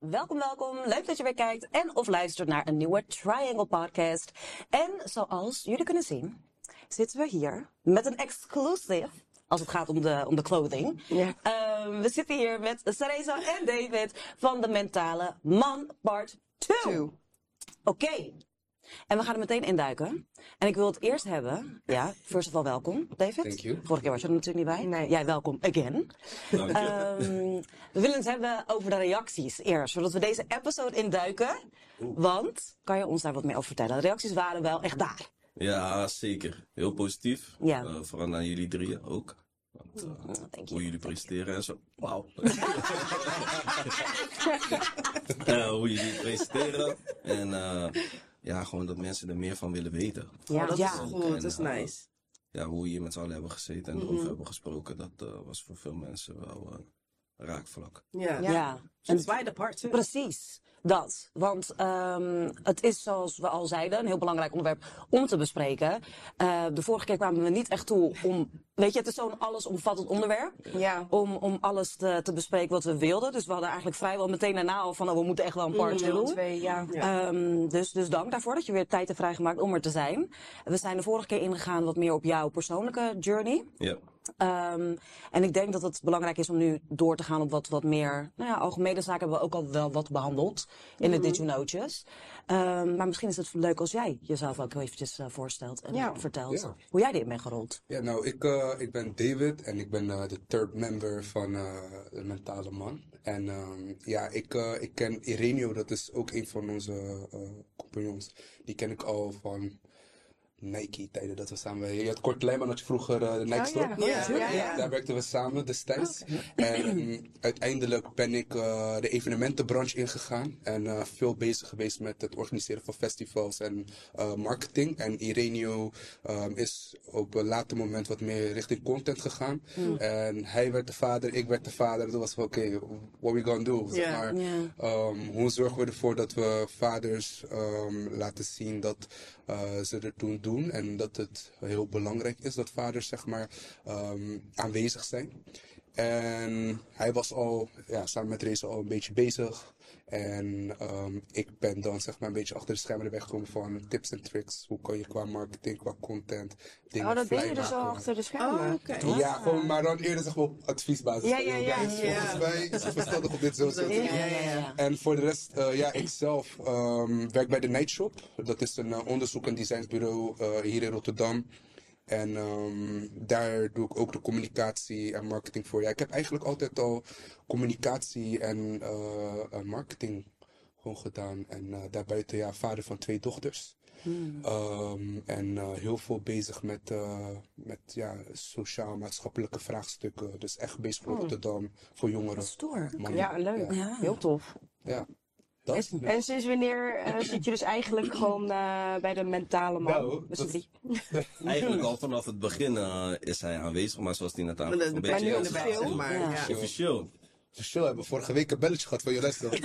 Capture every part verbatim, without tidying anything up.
welkom, welkom. Leuk dat je weer kijkt en of luistert naar een nieuwe Triangle podcast. En zoals jullie kunnen zien, zitten we hier met een exclusive, als het gaat om de, om de clothing. Ja. Um, we zitten hier met Sareza en David van de Mentale Man Part twee. Oké. Okay. En we gaan er meteen induiken. En ik wil het eerst hebben, ja, first of all welkom, David. Thank you. Vorige keer was je er natuurlijk niet bij. Nee. Jij welkom again. Dank je. Um, we willen het hebben over de reacties eerst, zodat we deze episode induiken. Want, kan je ons daar wat meer over vertellen? De reacties waren wel echt daar. Ja, zeker. Heel positief. Ja. Uh, vooral naar jullie drieën ook. Want, uh, Thank you. hoe jullie presenteren en zo. Wauw. uh, hoe jullie presenteren. En uh, ja, gewoon dat mensen er meer van willen weten. Ja, Oh, dat ja. is goed, En, dat is uh, nice. Ja, hoe we hier met z'n allen hebben gezeten en Mhm. over hebben gesproken. Dat uh, was voor veel mensen wel uh, raakvlak. Ja. Ja. Ja. Sinds wij de part twee. Precies, dat. Want um, het is, zoals we al zeiden, een heel belangrijk onderwerp om te bespreken. Uh, de vorige keer kwamen we niet echt toe om, weet je, het is zo'n allesomvattend onderwerp. Ja. Om, om alles te, te bespreken wat we wilden. Dus we hadden eigenlijk vrijwel meteen daarna al van, oh, we moeten echt wel een part twee doen. Twee, ja. Ja. Um, dus, dus dank daarvoor dat je weer tijd hebt vrijgemaakt om er te zijn. We zijn de vorige keer ingegaan wat meer op jouw persoonlijke journey. Ja. Um, en ik denk dat het belangrijk is om nu door te gaan op wat, wat meer, nou ja, algemene zaken hebben we ook al wel wat behandeld in de Did You Know'tjes. Um, maar misschien is het leuk als jij jezelf ook eventjes uh, voorstelt en Ja. vertelt Ja. hoe jij dit bent gerold. Ja, nou, ik, uh, ik ben David en ik ben uh, de third member van uh, de Mentale Man. En um, ja, ik, uh, ik ken Ireneo, dat is ook een van onze uh, compagnons. Die ken ik al van Nike-tijden dat we samen... Je had Kort Lijman, had je vroeger uh, de Nike Oh, Store. ja. Ja, ja, ja. Daar werkten we samen destijds. En um, uiteindelijk ben ik uh, de evenementenbranche ingegaan. En uh, veel bezig geweest met het organiseren van festivals en uh, marketing. En Ireneo um, is op een later moment wat meer richting content gegaan. Mm. En hij werd de vader, ik werd de vader. Toen was van oké, okay, what we gonna do? Zeg Ja. maar. Ja. Um, hoe zorgen we ervoor dat we vaders um, laten zien dat uh, ze er toen doen en dat het heel belangrijk is dat vaders zeg maar um, aanwezig zijn. En hij was al ja, samen met Reza al een beetje bezig. En um, ik ben dan zeg maar een beetje achter de schermen erbij gekomen van tips en tricks. Hoe kan je qua marketing, qua content dingen Oh, dat fly ben je dus al maken. achter de schermen. Oh, oké. Ja, gewoon, maar dan eerder zeg maar op adviesbasis. Ja, ja, ja. Guys, volgens Ja. mij is het verstandig om dit zo te doen. Ja, Ja, ja, ja. En voor de rest, uh, ja, ik zelf um, werk bij de Night Shop. Dat is een uh, onderzoek- en designsbureau uh, hier in Rotterdam. En um, daar doe ik ook de communicatie en marketing voor. Ja, ik heb eigenlijk altijd al communicatie en uh, uh, marketing gewoon gedaan. En uh, daarbuiten, ja, vader van twee dochters. Hmm. Um, en uh, heel veel bezig met, uh, met ja, sociaal-maatschappelijke vraagstukken. Dus echt bezig voor Rotterdam, voor jongeren. Stoer. mannen. Ja, leuk. Ja. Heel tof. Ja. Dat? En, en sinds wanneer uh, zit je dus eigenlijk gewoon uh, bij de mentale man? Nou, Met z'n dat- drie. Eigenlijk al vanaf het begin uh, is hij aanwezig, maar zoals hij net De, aan de, een de beetje nu pijn op erbij, veel. zeg maar. Ja. Ja. officieel. Verschil hebben we vorige week een belletje gehad van Jolesta. Ja,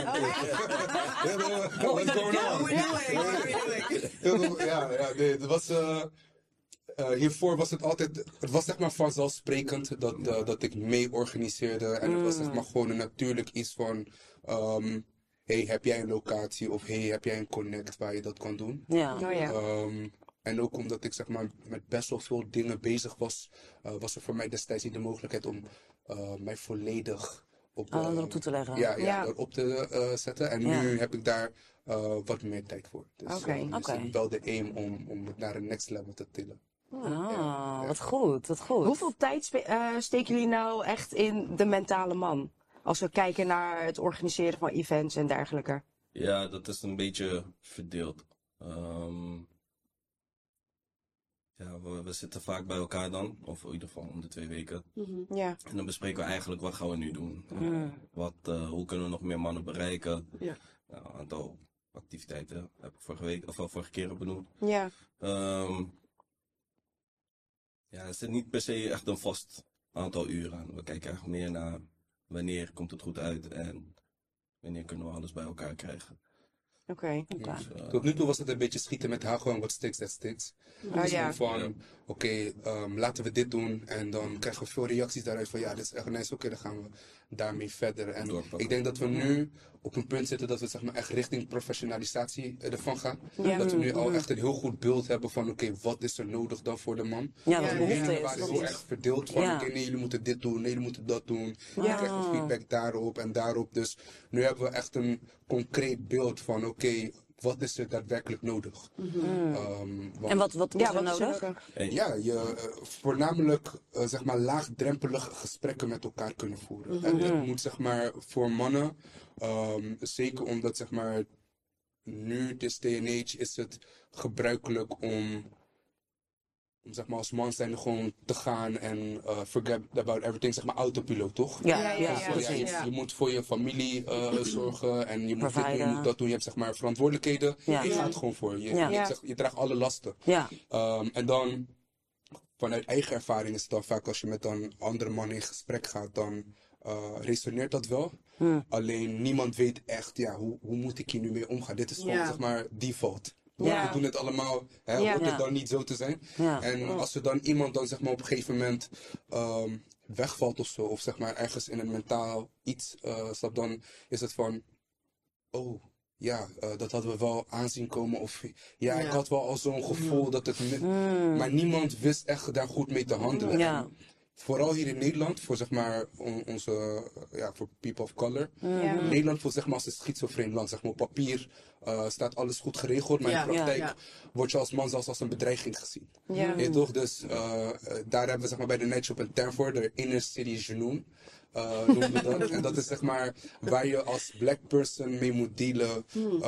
what's going How on? we doing? How we doing? Ja, ja, nee, het was, uh, uh, hiervoor was het altijd, het was zeg maar vanzelfsprekend dat, uh, dat ik mee organiseerde. En het was zeg maar gewoon een natuurlijk iets van, um, hey, heb jij een locatie of hey, heb jij een connect waar je dat kan doen? Ja. Oh ja. Um, en ook omdat ik zeg maar met best wel veel dingen bezig was, uh, was er voor mij destijds niet de mogelijkheid om uh, mij volledig op, Oh, uh, erop toe te leggen. ja, ja, Ja. erop te uh, zetten. En Ja. nu heb ik daar uh, wat meer tijd voor. Dus, Oké. uh, dus Oké. ik heb wel de aim om, om het naar een next level te tillen. Ah, wat goed, wat goed. Hoeveel tijd spe- uh, steken jullie nou echt in de mentale man? Als we kijken naar het organiseren van events en dergelijke. Ja, dat is een beetje verdeeld. Um, ja, we, we zitten vaak bij elkaar dan, of in ieder geval om de twee weken. Ja. En dan bespreken we eigenlijk wat gaan we nu doen. Mm. Wat, uh, hoe kunnen we nog meer mannen bereiken? Ja. Nou, een aantal activiteiten heb ik vorige week, of wel vorige keer al benoemd. Ja. Um, ja, er zit niet per se echt een vast aantal uren aan. We kijken eigenlijk meer naar wanneer komt het goed uit en wanneer kunnen we alles bij elkaar krijgen. Oké. Oké. Dus, uh, Tot nu toe was het een beetje schieten met haar, gewoon wat sticks, that sticks. Oh, Dus ja. gewoon van, oké, okay, um, laten we dit doen. En dan krijgen we veel reacties daaruit van, ja, dit is echt nice, oké, okay, dan gaan we daarmee verder. En Doorpakken. ik denk dat we nu op een punt zitten dat we zeg maar, echt richting professionalisatie ervan gaan. Ja. Dat we nu al echt een heel goed beeld hebben van, oké, okay, wat is er nodig dan voor de man? Ja, wat Ja, de behoefte Meningen is. waren dat heel is- erg verdeeld van, Ja. oké, okay, nee, jullie moeten dit doen, nee, jullie moeten dat doen. Je Ja. krijgt ook feedback daarop en daarop. Dus nu hebben we echt een concreet beeld van, oké, okay, wat is er daadwerkelijk nodig? Um, want- En wat, wat is Ja, er wat is er nodig? nodig? en- ja, je uh, voornamelijk uh, zeg maar laagdrempelige gesprekken met elkaar kunnen voeren. En het moet zeg maar voor mannen, um, zeker omdat zeg maar nu, this day and age, is het gebruikelijk om, om zeg maar als man zijn gewoon te gaan en uh, forget about everything, zeg maar autopiloot, toch? Ja, Ja, ja, ja, Dus, ja, uh, ja, precies. je, je moet voor je familie uh, zorgen en je moet dit doen, je Providen. moet dat doen. Je hebt zeg maar verantwoordelijkheden. Ja. Je Ja. gaat gewoon voor. Je, Ja. je, Ja. zeg, je draagt alle lasten. Ja, Um, en dan, vanuit eigen ervaring is het dan vaak als je met dan andere mannen in gesprek gaat, dan uh, resoneert dat wel. Hmm. Alleen niemand weet echt, ja, hoe, hoe moet ik hier nu mee omgaan? Dit is gewoon, Ja. zeg maar, default. Ja. We doen het allemaal, hè, Ja. hoort Ja. het dan niet zo te zijn. ja. En als er dan iemand dan, zeg maar, op een gegeven moment um, wegvalt of zo, of zeg maar ergens in een mentaal iets uh, stapt, dan is het van, oh, ja, uh, dat hadden we wel aanzien komen. Of ja, ik Ja. had wel al zo'n gevoel dat het... me- Maar niemand wist echt daar goed mee te handelen. Ja. En vooral hier in Nederland, voor zeg maar on- onze, uh, ja, voor people of color. Ja. Nederland voelt zeg maar als een schizofreen land. Zeg maar, op papier uh, staat alles goed geregeld, maar Ja, in de praktijk ja, ja. word je als man zelfs als een bedreiging gezien. Ja. Ja, toch? Dus uh, uh, daar hebben we zeg maar bij de Nightshop een term voor, de inner city genoen. Uh, noemen we dat. En dat is zeg maar waar je als black person mee moet dealen.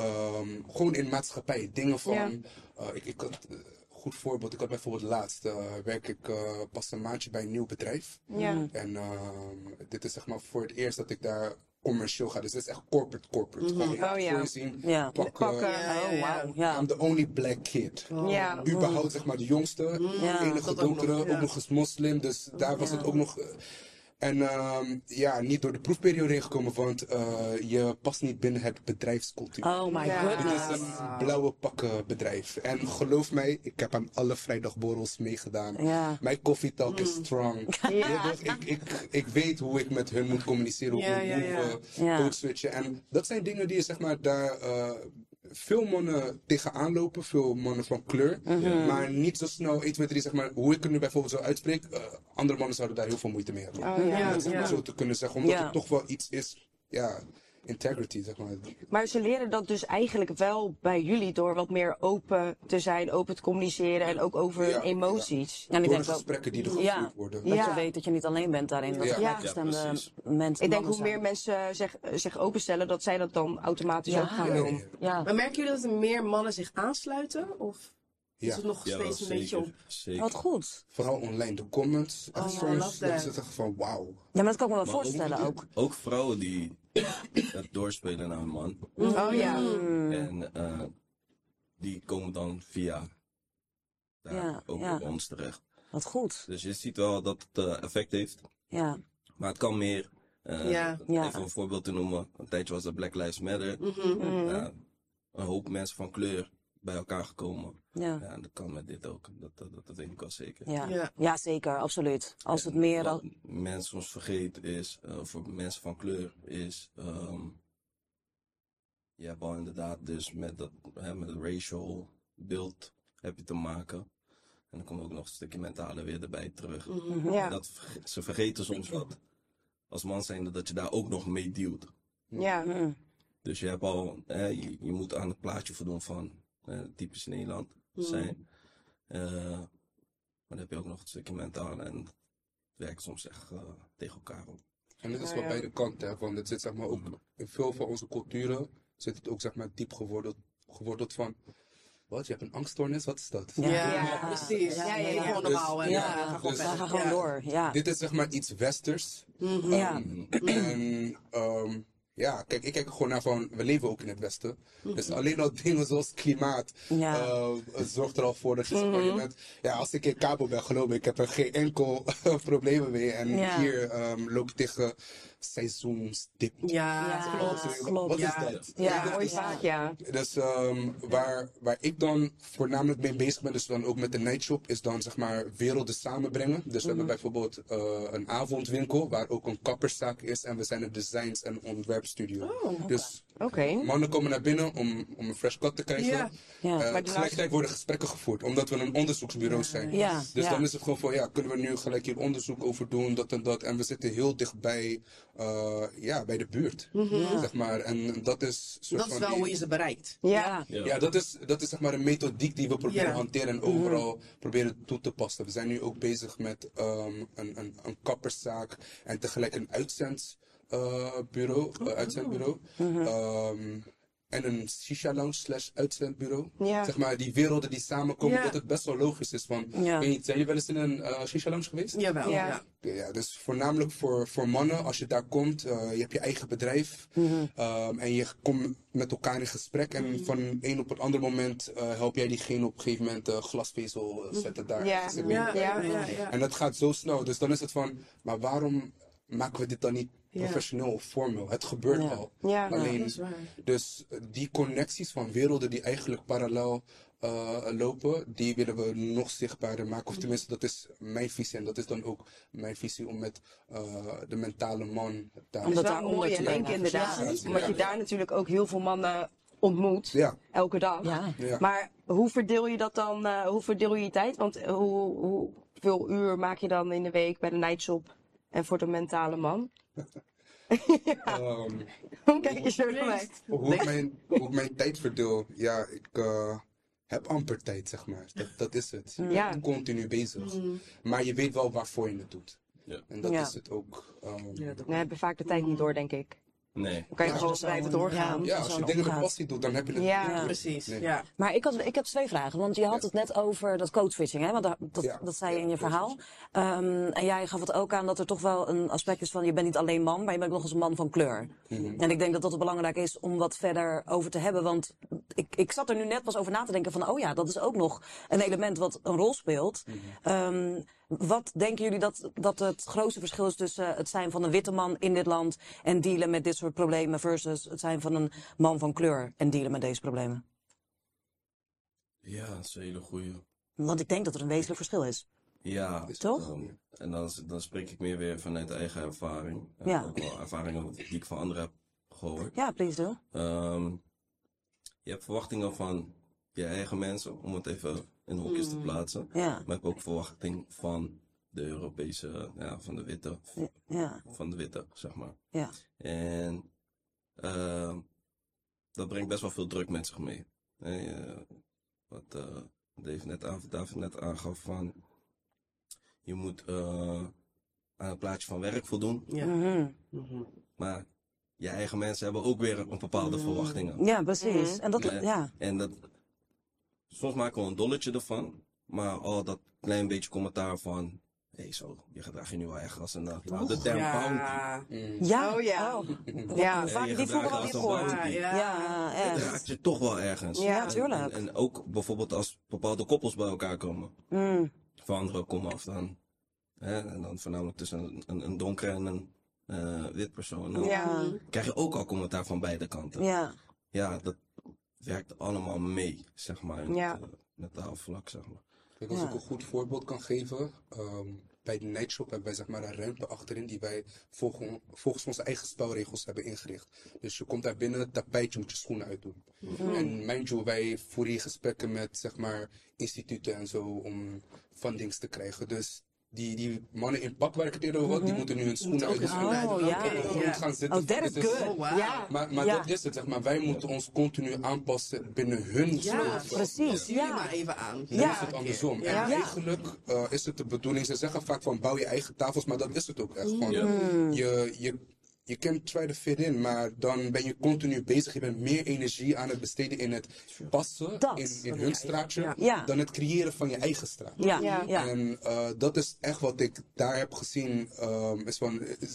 Um, gewoon in maatschappij. Dingen van. Ja. Uh, ik, ik had, uh, goed voorbeeld, ik had bijvoorbeeld laatst uh, werk ik uh, pas een maandje bij een nieuw bedrijf. Ja. En um, dit is zeg maar voor het eerst dat ik daar commercieel ga. Dus dit is echt corporate corporate. Gewoon Oh, ja. voor je zien, Ja. pakken. Pakken. Oh, wauw. Ja. I'm the only black kid. Ja. Überhaupt zeg maar de jongste, Ja. enige Dat ook donkere, nog, ook, ja. nog eens moslim. Dus daar was Ja. het ook nog. uh, En ehm, ja, niet door de proefperiode heen gekomen, want uh, je past niet binnen het bedrijfscultuur. Oh my Ja. Dit goodness. is een blauwe pakken bedrijf. En geloof mij, ik heb aan alle vrijdagborrels meegedaan. Ja. Mijn koffietalk is strong. Ja. Ja, dus ik, ik, ik weet hoe ik met hun moet communiceren, hoe Ja, ik ja, moet ja. uh, Ja. code switchen. En dat zijn dingen die je zeg maar daar uh, veel mannen tegenaan lopen, veel mannen van kleur. Maar niet zo snel één, twee, drie, zeg maar, hoe ik het nu bijvoorbeeld zo uitspreek. Uh, andere mannen zouden daar heel veel moeite mee hebben. Oh, Om ja. dat zeg maar Ja. zo te kunnen zeggen, omdat Ja. het toch wel iets is, ja, integrity, zeg maar. Maar ze leren dat dus eigenlijk wel bij jullie door wat meer open te zijn, open te communiceren en ook over hun Ja, emoties. En ik Door denk de ook gesprekken die er gevoerd Ja. worden. dat Ja. je weet dat je niet alleen bent daarin. Dat Ja. er Ja, gelijkgestemde precies. mensen Ik denk mannen hoe meer zijn. mensen zich, zich openstellen, dat zij dat dan automatisch Ja. ook gaan Ja, ja, doen. ja. Ja. Maar merken jullie dat er meer mannen zich aansluiten? Of is Ja. het nog Ja, steeds een beetje op? zeker. zeker. Wat goed. Vooral online, de comments. Oh, echt I soms love dat that. ze zeggen van wauw. Ja, maar dat kan ik me wel Maar voorstellen ook. Ook vrouwen die het doorspelen naar een man. Oh ja. En uh, die komen dan via daar Ja, ook ja. bij ons terecht. Wat goed. Dus je ziet wel dat het uh, effect heeft. Ja. Maar het kan meer. Uh, Ja. Ja. Even een voorbeeld te noemen. Een tijdje was er Black Lives Matter. Mhm. Ja, een hoop mensen van kleur bij elkaar gekomen. Ja. Ja, en dat kan met dit ook. Dat, dat, dat weet ik wel zeker. Ja. Ja. Ja, zeker. Absoluut. Als het meer Wat dan... mensen soms vergeten is, uh, voor mensen van kleur, is. Um, je hebt al inderdaad dus met dat hè, met het racial beeld heb je te maken. En dan komt ook nog een stukje mentale weer erbij terug. Ja. Dat, verge- ze vergeten soms dat als man zijnde dat je daar ook nog mee dealt. Ja. Mm. Dus je hebt al, hè, je, je moet aan het plaatje voldoen van eh, typisch Nederland zijn. Eh, maar dan heb je ook nog het stukje mentaal en het werkt soms echt uh, tegen elkaar op. En het is Ja, wel ja. beide kanten, hè, want het zit zeg maar ook in veel van onze culturen zit het ook zeg maar diep geworteld, geworteld van, wat, je hebt een angststoornis, wat is dat? Ja. Ja, Ja. precies. Ja, Ja, ja, ja, ja. gewoon Dus- normaal. En, Ja, ja, ga gewoon dus- We verder. gaan gewoon Ja. door. Ja. Dit is zeg maar iets westers. Ja. Um, en um, ja, kijk, ik kijk er gewoon naar van, we leven ook in het westen. Dus alleen al dingen zoals klimaat Ja. uh, zorgt er al voor dat je zeg maar, je bent, ja, als ik in Cabo ben, geloof me, ik heb er geen enkel probleem mee. En Ja. hier um, loop ik tegen seizoensdip. Ja, Ja, klopt. Wat- klopt. Wat is Ja. dat? Ja. Dat hoor je vaak, ja. Dus ehm, waar, waar ik dan voornamelijk mee bezig ben, dus dan ook met de nightshop, is dan zeg maar werelden samenbrengen. Dus we hebben bijvoorbeeld eh, een avondwinkel waar ook een kapperszaak is en we zijn een designs- en ontwerpstudio. Dus Oké. mannen komen naar binnen om, om een fresh cut te krijgen. Ja. Ja. Eh, Maar daarnaast- tegelijkertijd worden gesprekken gevoerd, omdat we een onderzoeksbureau zijn. Ja, Dus ja. dan is het gewoon van, ja, kunnen we nu gelijk hier onderzoek over doen, dat en dat. En we zitten heel dichtbij, eh ja, bij de buurt, zeg maar. En dat is soort Dat is van wel die- hoe je ze bereikt. Ja. Ja. ja, dat is, dat is zeg maar een methodiek die we proberen Ja. te hanteren en overal proberen toe te passen. We zijn nu ook bezig met ehm, een, een, een kapperszaak en tegelijk een uitzendbureau, uh, uitzendbureau. Ehm, en een shisha-lounge slash uitzendbureau. Ja. Zeg maar, die werelden die samenkomen, Ja. dat het best wel logisch is. Van, Ja. weet niet, zijn jullie wel eens in een uh, shisha-lounge geweest? Jawel, Ja. ja. Ja, dus voornamelijk voor, voor mannen, als je daar komt, uh, je hebt je eigen bedrijf um, en je komt met elkaar in gesprek en van een op het andere moment uh, help jij diegene op een gegeven moment uh, glasvezel uh, zetten daar. Ja. ergens in Ja, midden. ja, ja, ja. En dat gaat zo snel, dus dan is het van, maar waarom maken we dit dan niet Ja. professioneel of formeel? Het gebeurt Ja. al. Ja. Alleen, Dat is waar. dus uh, die connecties van werelden die eigenlijk parallel uh, lopen, die willen we nog zichtbaarder maken. Of tenminste, dat is mijn visie. En dat is dan ook mijn visie om met uh, de mentale man daar... Om Dat dat is wel daaronder mooi te in brengen. één keer inderdaad. Ja. Omdat je daar natuurlijk ook heel veel mannen ontmoet. Ja. Elke dag. Ja. Ja. Maar hoe verdeel je dat dan? eh, hoe verdeel je je tijd? Want eh, hoe, hoeveel uur maak je dan in de week bij de nightshop en voor de mentale man? Um, Hoe kijk je zo naar mij? hoe, ik mijn, hoe ik mijn tijd verdeel, ja, ik uh, heb amper tijd, zeg maar. Dat, dat is het. Je Ja. bent continu bezig. Maar je weet wel waarvoor je het doet. Ja. En dat Ja. is het ook. Um, Ja, dat- We hebben vaak de tijd niet door, denk ik. Nee. Dan kan je Ja, gewoon zo- blijven doorgaan. ja, als je zo'n dingen met omgaat. passie doet, dan heb je het. Ja. Ja. Precies, Nee. ja. Maar ik, had, ik heb twee vragen, want je had het net over dat code-switching, hè? Want dat, dat, Ja. dat zei je Ja, in je verhaal. Um, en jij gaf het ook aan dat er toch wel een aspect is van, je bent niet alleen man, maar je bent ook nog eens een man van kleur. En ik denk dat dat het belangrijk is om wat verder over te hebben, want ik, ik zat er nu net pas over na te denken van, oh ja, dat is ook nog een element wat een rol speelt. Um, wat denken jullie dat, dat het grootste verschil is tussen het zijn van een witte man in dit land en dealen met dit soort problemen versus het zijn van een man van kleur en dealen met deze problemen? Ja, dat is een hele goeie. Want ik denk dat er een wezenlijk verschil is. Ja. Toch? ehm, en dan, dan spreek ik meer weer vanuit eigen ervaring. En Ja. ook wel ervaringen die ik van anderen heb gehoord. Ja, please do. Ehm, je hebt verwachtingen van je eigen mensen, om het even in hokjes te plaatsen. Ja, Maar je hebt ook verwachting van de Europese, ja, van de witte, ja, van de witte, zeg maar. ja. En ehm, dat brengt best wel veel druk met zich mee. Hè, je- wat eh, Dave, net aan, David net aangaf van, je moet eh, aan het plaatje van werk voldoen, Ja. Mhm. maar je eigen mensen hebben ook weer een bepaalde verwachtingen. Ja, precies. En dat, Ja. ja, En dat, soms maken we een dolletje ervan, maar al dat klein beetje commentaar van, hé hey, zo, je gedraagt je nu wel echt als een, nou, de term bounty. Ja. ja. Oh ja. Oh. Ja. Vaak je die vroeger gedraagt wel als weer een gehoord. bounty. Ja, Ja, Het echt. raakt je toch wel ergens. Ja, En- tuurlijk. En, en ook bijvoorbeeld als bepaalde koppels bij elkaar komen. Mm. Van andere komen af dan. Hè, en dan voornamelijk tussen een, een, een donkere en een eh, wit persoon. Dan Ja. krijg je ook al commentaar van beide kanten. Ja, Ja, dat werkt allemaal mee, zeg maar. In Ja. het uh, mentaal vlak, zeg maar. Kijk, als Ja. ik een goed voorbeeld kan geven, ehm, bij de nightshop hebben wij zeg maar een ruimte achterin die wij volgens, volgens onze eigen spelregels hebben ingericht. Dus je komt daar binnen, het tapijtje moet je schoenen uitdoen. En mind you, wij voeren hier gesprekken met zeg maar instituten en zo om fundings te krijgen. Dus die, die mannen in pak waar ik het eerder over had, die moeten nu hun schoenen ook uit de hun schoenen schoenen schoenen uitdoen. uitdoen. Oh, Oké, grond ja. gaan zitten. Oh, that is Dit is- good. Oh, wow. Ja. Maar, maar Ja. dat is het, zeg maar. Wij moeten ons continu aanpassen binnen hun Ja, speelveld. precies. Zie je Ja. maar even aan. Nu Ja. is het andersom. Ja. En Ja. eigenlijk uh, is het de bedoeling, ze zeggen vaak van bouw je eigen tafels, maar dat is het ook echt. Van, Ja. je, je, je kan try to fit in, maar dan ben je continu bezig. Je bent meer energie aan het besteden in het passen Dat. in, in hun straatje, Ja. Ja. dan het creëren van je eigen straat. Ja, Ja. ja. En uh, dat is echt wat ik daar heb gezien. Um, is van, is-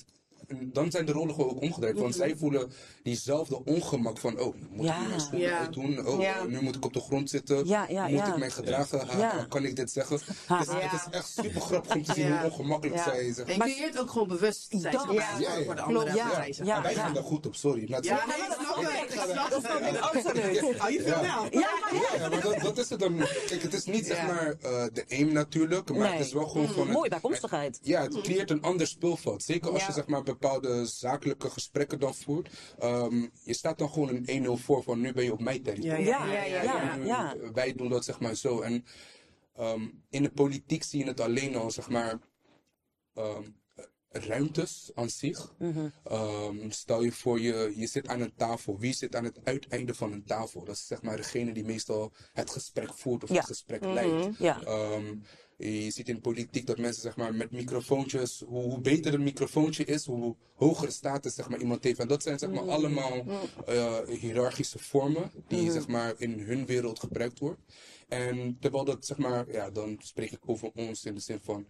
dan zijn de rollen gewoon ook omgedraaid. Want zij voelen diezelfde ongemak van, oh, moet Ja. ik mijn schoenen Ja. uitdoen? Oh, Ja. eh, nu moet ik op de grond zitten. Ja, ja, moet ja. ik mij gedragen? Ha, Ja. Kan ik dit zeggen? Ha. Dus Ja. het is echt super grappig om te zien Ja. hoe ongemakkelijk Ja. zij zeg En je maar. creëert ook gewoon bewustzijn Dat- zeg maar, ja, ja, voor de ja. anderen. Klopt, ja. zij, zeg Ja. maar. Wij gaan daar goed op, sorry. Net Ja, zo- nee, ik snap het. Ik snap het. Absoluut. Oh, je vindt Ja. wel. Ja, maar ja. Ja, maar dat, dat is het dan. Kijk, het is niet zeg Ja. maar eh, de aim natuurlijk, maar Nee. het is wel gewoon van. Mooie bijkomstigheid. Ja, het creëert een ander speelveld. Zeker als Ja. je zeg maar bepaalde zakelijke gesprekken dan voert. Ehm, je staat dan gewoon een één nul voor van nu ben je op mijn territorium. Ja, Ja, ja, ja. En, ja. eh, Wij doen dat zeg maar zo. En ehm, in de politiek zie je het alleen al zeg maar ehm, ruimtes aan zich. Mhm. Ehm, stel je voor je, je zit aan een tafel. Wie zit aan het uiteinde van een tafel? Dat is zeg maar degene die meestal het gesprek voert of Ja. het gesprek leidt. Ja. Ehm, je ziet in de politiek dat mensen zeg maar, met microfoontjes, hoe, hoe beter een microfoontje is, hoe hogere status zeg maar, iemand heeft. En dat zijn zeg maar, allemaal eh, hiërarchische vormen die zeg maar, in hun wereld gebruikt worden. En terwijl dat, zeg maar, ja, dan spreek ik over ons in de zin van,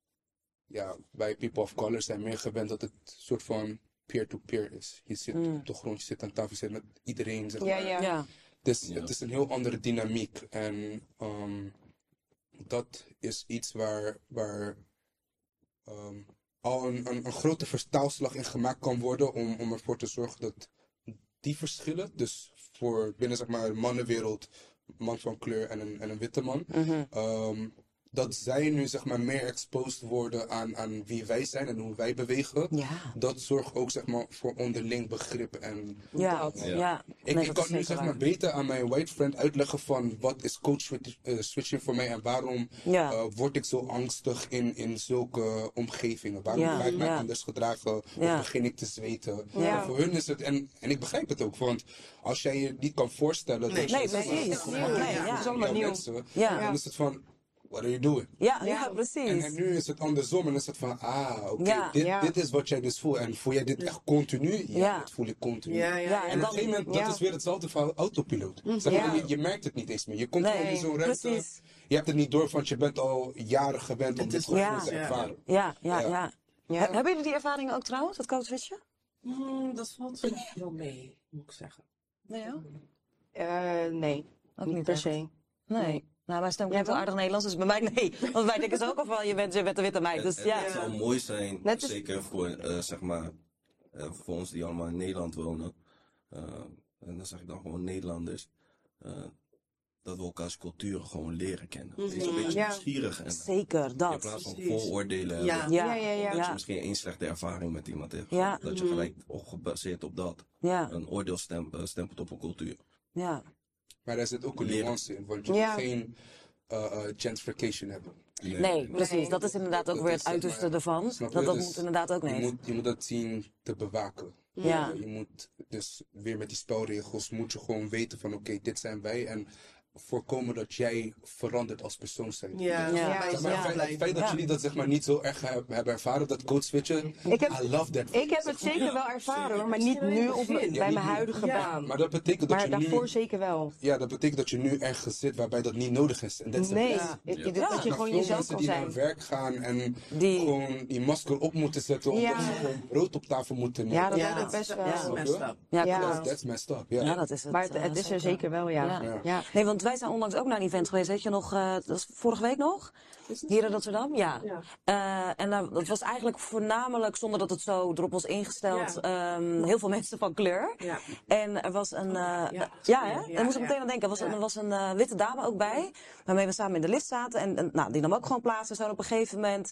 ja, wij people of color zijn meer gewend dat het soort van peer-to-peer is. Je zit op de grond, je zit aan tafel, je zit met iedereen. Zeg Ja, maar. ja. Ja. Dus Ja. het is een heel andere dynamiek. En ehm, dat is iets waar, waar ehm, al een, een, een grote vertaalslag in gemaakt kan worden om, om ervoor te zorgen dat die verschillen, dus voor binnen zeg maar de mannenwereld, man van kleur en een, en een witte man, ehm, dat zij nu zeg maar meer exposed worden aan, aan wie wij zijn en hoe wij bewegen. Ja. Dat zorgt ook zeg maar voor onderling begrip en Ja. Dat. Ja. Ja. ik, Nee, ik dat kan is nu zeker zeg maar waar. beter aan mijn white friend uitleggen van wat is coach switch- eh, switching voor mij en waarom Ja. eh, word ik zo angstig in, in zulke omgevingen. Waarom Ja, ga ik mij ja. anders gedragen of Ja. begin ik te zweten. Ja. En voor hun is het, en, en ik begrijp het ook, want als jij je niet kan voorstellen Nee, dat je Nee, zeg maar, precies. van, Nee, ah, ja. Het is allemaal jouw nieuw. mensen, Ja. dan is het van, what are you doing? Ja, ja, Ja. precies. En, en nu is het andersom en is het van, ah, oké, Ja. dit, Ja. dit is wat jij dus voelt. En voel jij dit echt continu? Ja, Ja. dat voel ik continu. Ja, ja, Ja, ja. en En op dan- een gegeven moment, ja. dat is weer hetzelfde van autopiloot. Zeg Ja. maar, je, je merkt het niet eens meer. Je komt Nee, gewoon in zo'n ruimte. precies. Je hebt het niet door, want je bent al jaren gewend om Het dit is- gevoel ja. te ervaren. Ja, ja, Ja. ja. Ja. He- Hebben jullie die ervaringen ook trouwens, dat coach switchen? Mm, dat valt wel mee, moet ik zeggen. Nee, ja. Eh, nee, Ook niet niet per echt. se. Nee. Nou, mijn stem Jij klinkt wel wel? aardig Nederlands, dus bij mij nee. Want wij denken ze ook al van, je bent, je bent een witte meid. Dus Het, ja. het zou mooi zijn, Net als- zeker voor, eh, zeg maar, eh, voor ons die allemaal in Nederland wonen. eh, en dan zeg ik dan gewoon Nederlanders. eh, dat we elkaars culturen gewoon leren kennen. Wees een beetje Ja. nieuwsgerig. En, Zeker, in dat. plaats van Precies. vooroordelen Ja. hebben. Ja, Ja, ja, ja. Dat je ja. misschien één slechte ervaring met iemand hebt. Ja. Dat je gelijk op, gebaseerd op dat Ja, een oordeel stem, eh, stempelt op een cultuur. ja. Maar daar zit ook een Leren. nuance in, want je Ja. moet geen uh, uh, gentrification hebben. Nee, precies. Dat is inderdaad ook Dat weer is, het zeg uiterste maar, ervan. snap je? Dat, dat Dus moet inderdaad ook Je niet. moet, je moet dat zien te bewaken. Ja. Uh, je moet dus weer met die spelregels moet je gewoon weten van oké, dit zijn wij en voorkomen dat jij verandert als persoon zijn. Ja, Ja. bij Zeg maar, jezelf het, feit, het blijven. feit dat Ja. jullie dat zeg maar niet zo erg heb- hebben ervaren, dat code switchen, Ik heb- I love that. Ik heb het zeker wel ervaren hoor, maar niet nu op mijn- bij mijn huidige Ja. baan. Maar dat betekent dat Maar je daarvoor nu, zeker wel. ja, dat betekent dat je nu ergens zit waarbij dat niet nodig is. En dat is Nee, Ja. ik- Ja. dat Ja. je Maar gewoon veel jezelf mensen kan die zijn. naar werk gaan en Die- gewoon die masker op moeten zetten omdat Ja. ze gewoon brood op tafel moeten nemen. Ja, dat Ja, lijkt me best dat wel. is messed up. Ja, Ja. klopt. That's, that's messed up, ja. Ja, dat is het. Maar het, eh, het is er zeker. zeker wel, ja. Ja. Ja. Ja. Nee, want wij zijn onlangs ook naar een event geweest, weet je nog, eh, dat was vorige week nog? Hier in Rotterdam, ja. Ja. Eh, en daar, dat was eigenlijk voornamelijk, zonder dat het zo erop was ingesteld, Ja. ehm, heel veel mensen van kleur. Ja. En er was een, eh, Ja. ja, hè? Ja, Daar moest ik ja. meteen aan denken. Er was, Ja. er was een eh, witte dame ook bij, waarmee we samen in de lift zaten. En, en nou, die nam ook gewoon plaats. En zo en op een gegeven moment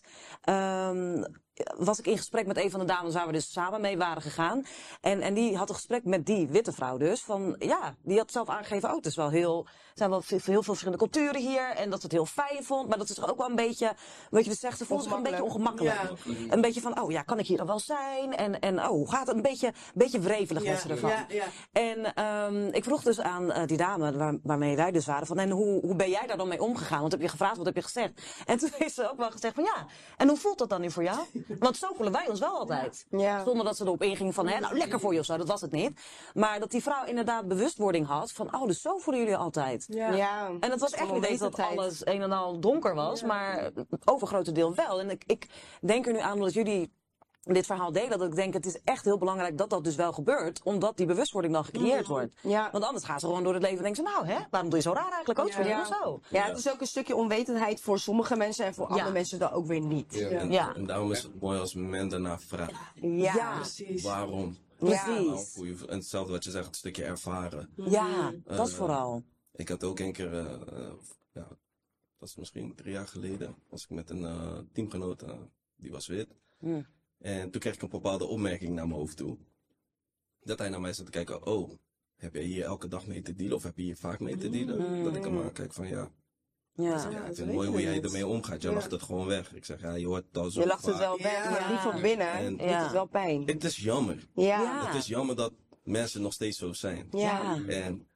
ehm, was ik in gesprek met een van de dames waar we dus samen mee waren gegaan. En, en die had een gesprek met die witte vrouw dus. Van, ja, die had zelf aangegeven, oh, het is wel heel, er zijn wel veel, heel veel verschillende culturen hier. En dat ze het heel fijn vond. Maar dat is toch ook wel een beetje, wat je dus zegt, ze voelt zich een beetje ongemakkelijk. Een beetje van, oh ja, kan ik hier dan wel zijn? En, en oh, hoe gaat het? Een beetje, een beetje wrevelig was ze ervan. Ja, ja. En um, ik vroeg dus aan uh, die dame waar, waarmee wij dus waren, van en hoe, hoe ben jij daar dan mee omgegaan? Want heb je gevraagd, wat heb je gezegd? En toen heeft ze ook wel gezegd van ja, en hoe voelt dat dan nu voor jou? Want zo voelen wij ons wel altijd. Ja. Zonder dat ze erop inging van, hè, nou lekker voor je of zo, dat was het niet. Maar dat die vrouw inderdaad bewustwording had van, oh, dus zo voelen jullie altijd. Ja. Ja. En het was echt niet eens dat tijd. alles een en al donker was, maar het overgrote deel wel. En ik, ik denk er nu aan dat jullie dit verhaal delen, dat ik denk, het is echt heel belangrijk dat dat dus wel gebeurt, omdat die bewustwording dan gecreëerd wordt. Ja. Want anders gaan ze gewoon door het leven en denken ze, nou hè, waarom doe je zo raar eigenlijk? Coach, Ja. of zo? Ja, het is ook een stukje onwetendheid voor sommige mensen en voor Ja. andere mensen dan ook weer niet. Ja. En, Ja. en daarom is het mooi als men daarna vraagt. Ja. Ja. Precies. Waarom? Precies. Waarom voel je- En hetzelfde wat je zegt, het stukje ervaren. Ja, dat Eh, vooral. Ik had ook een keer, eh, eh, ja, dat was misschien drie jaar geleden, was ik met een eh, teamgenoot, eh, die was wit. Hmm. En toen kreeg ik een bepaalde opmerking naar mijn hoofd toe. Dat hij naar mij zat te kijken, oh, heb jij hier elke dag mee te dealen of heb je hier vaak mee te dealen? Dat ik hem aankijk van ja, Ja. ja, dat ik vind weet het mooi je hoe jij niet. ermee omgaat. Jij Ja. lacht het gewoon weg. Ik zeg, ja, je hoort het al zo Je lacht het vaak. wel weg, Ja. maar niet van binnen. En- Het doet wel pijn. Het is jammer. Ja. Ja. Het is jammer dat mensen nog steeds zo zijn. Ja. En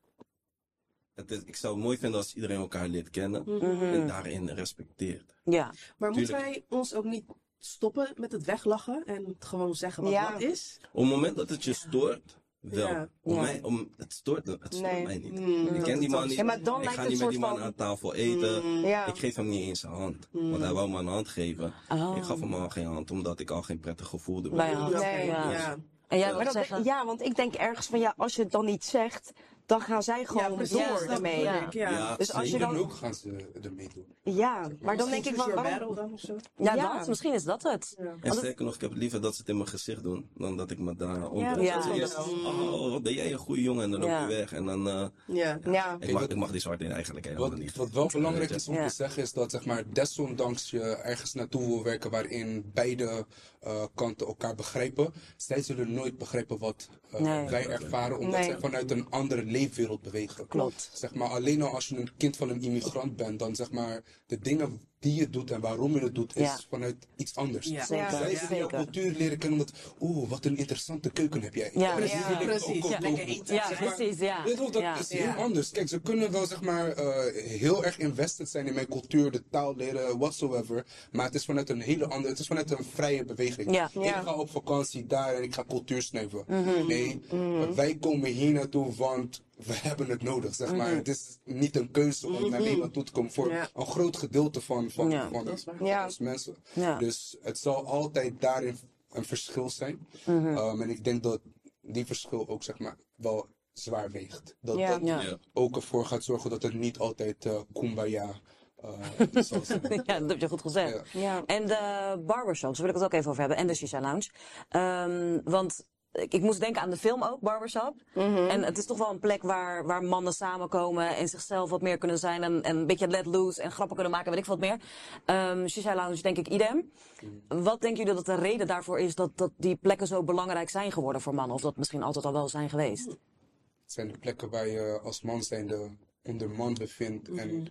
het is, ik zou het mooi vinden als iedereen elkaar leert kennen Mhm. en daarin respecteert. Ja. Maar moeten Tuurlijk. wij ons ook niet stoppen met het weglachen en gewoon zeggen wat Ja. wat is? Op het moment dat het je stoort, wel. Ja. Om Ja. mij, om, het stoort, het stoort Nee. mij niet. Mm, Ik ken die man niet. Ja, maar dan ik lijkt ga het niet met die soort man van- aan tafel eten. Ja. Ik geef hem niet eens een hand. Want hij wou me een hand geven. Oh. Ik gaf hem al geen hand, omdat ik al geen prettig gevoel erbij Bij had. hand. Nee. Ja. Ja. En jij Maar wil dat, zeggen? ja, want ik denk ergens van ja, als je het dan niet zegt, dan gaan zij gewoon precies, door dat ermee. bedoel Ja. ik, ja. Ja, Dus als je Hoe dan dan, ook gaan ze ermee doen. maar dan denk ik van Choose your waarom? battle dan of zo? Ja, Ja. dat, misschien is dat het. Ja. En sterker nog, ik heb het liever dat ze het in mijn gezicht doen, dan dat ik me daar onder. Ja, dat is Eerst, oh, wat ben jij een goede jongen, en dan loop Ja. je weg. En dan, eh, Ja. Ja, ik, mag, ik mag die zwarte eigenlijk helemaal Wat, niet. wat wel belangrijk is om Ja. te zeggen is dat zeg maar, desondanks je ergens naartoe wil werken waarin beide eh, kanten elkaar begrijpen, zij zullen nooit begrijpen wat eh, Nee. wij ervaren, omdat Nee. zij vanuit een andere leefwereld bewegen. Klopt. Zeg maar, alleen al als je een kind van een immigrant bent, dan zeg maar, de dingen die je doet en waarom je het doet, is Ja. vanuit iets anders. Ja. Zeker. Zij Ja. zullen jouw Zeker. cultuur leren kennen omdat, oeh, wat een interessante keuken heb jij. Ja. En Precies, die wil ik precies. ook Ja, opkopen. lekker eten. Ja, Zeg maar, precies, ja. Weet je wel, dat Ja. is Ja. heel anders. Kijk, ze kunnen wel zeg maar eh, heel erg invested zijn in mijn cultuur, de taal leren, whatsoever. Maar het is vanuit een hele andere, het is vanuit een vrije beweging. Ja. Ik Ja. ga op vakantie daar en ik ga cultuur snuiven. Mhm. Nee, wij komen hier naartoe, want we hebben het nodig, zeg maar. Mhm. Het is niet een keuze om naar Nederland toe te komen voor Ja. een groot gedeelte van, van, Ja. van, Dat is waar. van Ja. ons mensen. Ja. Dus het zal altijd daarin een verschil zijn. Mhm. Um, en ik denk dat die verschil ook zeg maar wel zwaar weegt. Dat Ja. dat Ja. Ja. ook ervoor gaat zorgen dat het niet altijd eh kumbaya eh, zal zijn. Ja, dat heb je goed gezegd. Ja. ja. En de barbershops, daar wil ik het ook even over hebben. En de Shisha Lounge. Ehm, want ik, ik moest denken aan de film ook, Barbershop. En het is toch wel een plek waar, waar mannen samenkomen en zichzelf wat meer kunnen zijn. En, en een beetje let loose en grappen kunnen maken, weet ik wat meer. Ehm Shisha Lounge denk ik idem. Wat denken jullie dat de reden daarvoor is dat, dat die plekken zo belangrijk zijn geworden voor mannen? Of dat misschien altijd al wel zijn geweest? Het zijn de plekken waar je als man zijnde onder man bevindt. En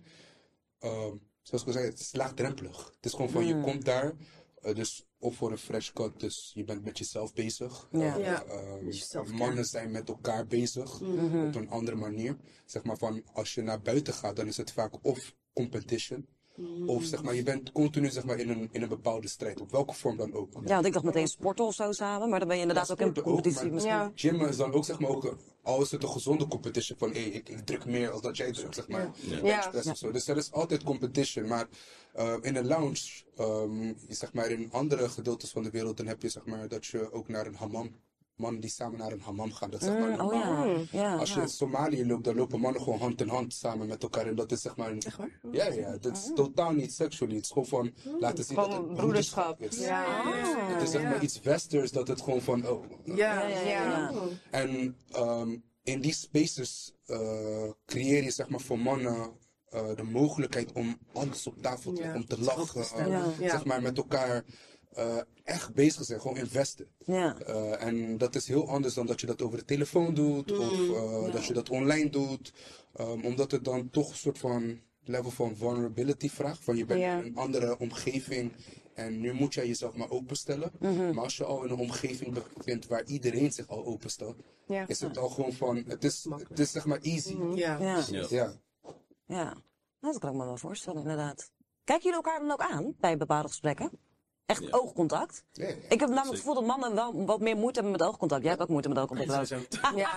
ehm, zoals ik al zei, het is laagdrempelig. Het is gewoon van, je komt daar, eh, dus of voor een fresh cut, dus je bent met jezelf bezig. Ja. Eh, Ja. ehm, Met jezelf mannen zijn met elkaar bezig, op een andere manier. Zeg maar van, als je naar buiten gaat, dan is het vaak of competition. Of zeg maar, je bent continu zeg maar, in, een, in een bepaalde strijd, op welke vorm dan ook. Ja, want ik dacht meteen sporten of zo samen. Maar dan ben je inderdaad Ja, ook in sporten ook, competitie maar- misschien. Ja. Gym is dan ook zeg maar ook, al is het een gezonde competition van hé, ik, ik druk meer als dat jij drukt, zeg maar. Ja. Benchpress of zo. Dus er is altijd competition, maar uh, in een lounge, um, zeg maar in andere gedeeltes van de wereld, dan heb je zeg maar dat je ook naar een hammam, mannen die samen naar een hammam gaan, dat is zeg maar Mm, oh normaal. ja. ja, Als je ja. in Somalië loopt, dan lopen mannen gewoon hand in hand samen met elkaar. En dat is zeg maar een... Echt waar? Ja, ja, dat is totaal niet sexual. Het is gewoon van, laten zien dat Gewoon het broederschap. broederschap is. Ja. Het is zeg maar iets westers dat het gewoon van, oh, Ja, Ja, ja, ja, ja. en ehm, in die spaces eh, creëer je zeg maar voor mannen eh, de mogelijkheid om alles op tafel te Ja, leggen, om te zich op te lachen, stellen. Ja. Ja. zeg maar met elkaar eh, echt bezig zijn, gewoon investen. Ja. Eh, en dat is heel anders dan dat je dat over de telefoon doet of eh, dat je dat online doet, Ehm, omdat het dan toch een soort van level van vulnerability vraagt, van je bent Ja. in een andere omgeving. En nu moet jij jezelf maar openstellen. Maar als je al in een omgeving bevindt waar iedereen zich al openstelt, Ja. is het al gewoon van, het is, het is zeg maar easy. Ja. Ja. Ja. Ja. Ja, nou, dat kan ik me wel voorstellen, inderdaad. Kijken jullie elkaar dan ook aan bij bepaalde gesprekken? Echt Ja. oogcontact? Ja, ja. Ik heb namelijk het gevoel dat mannen wel wat meer moeite hebben met oogcontact. Jij hebt ook moeite met oogcontact. trouwens. Ja.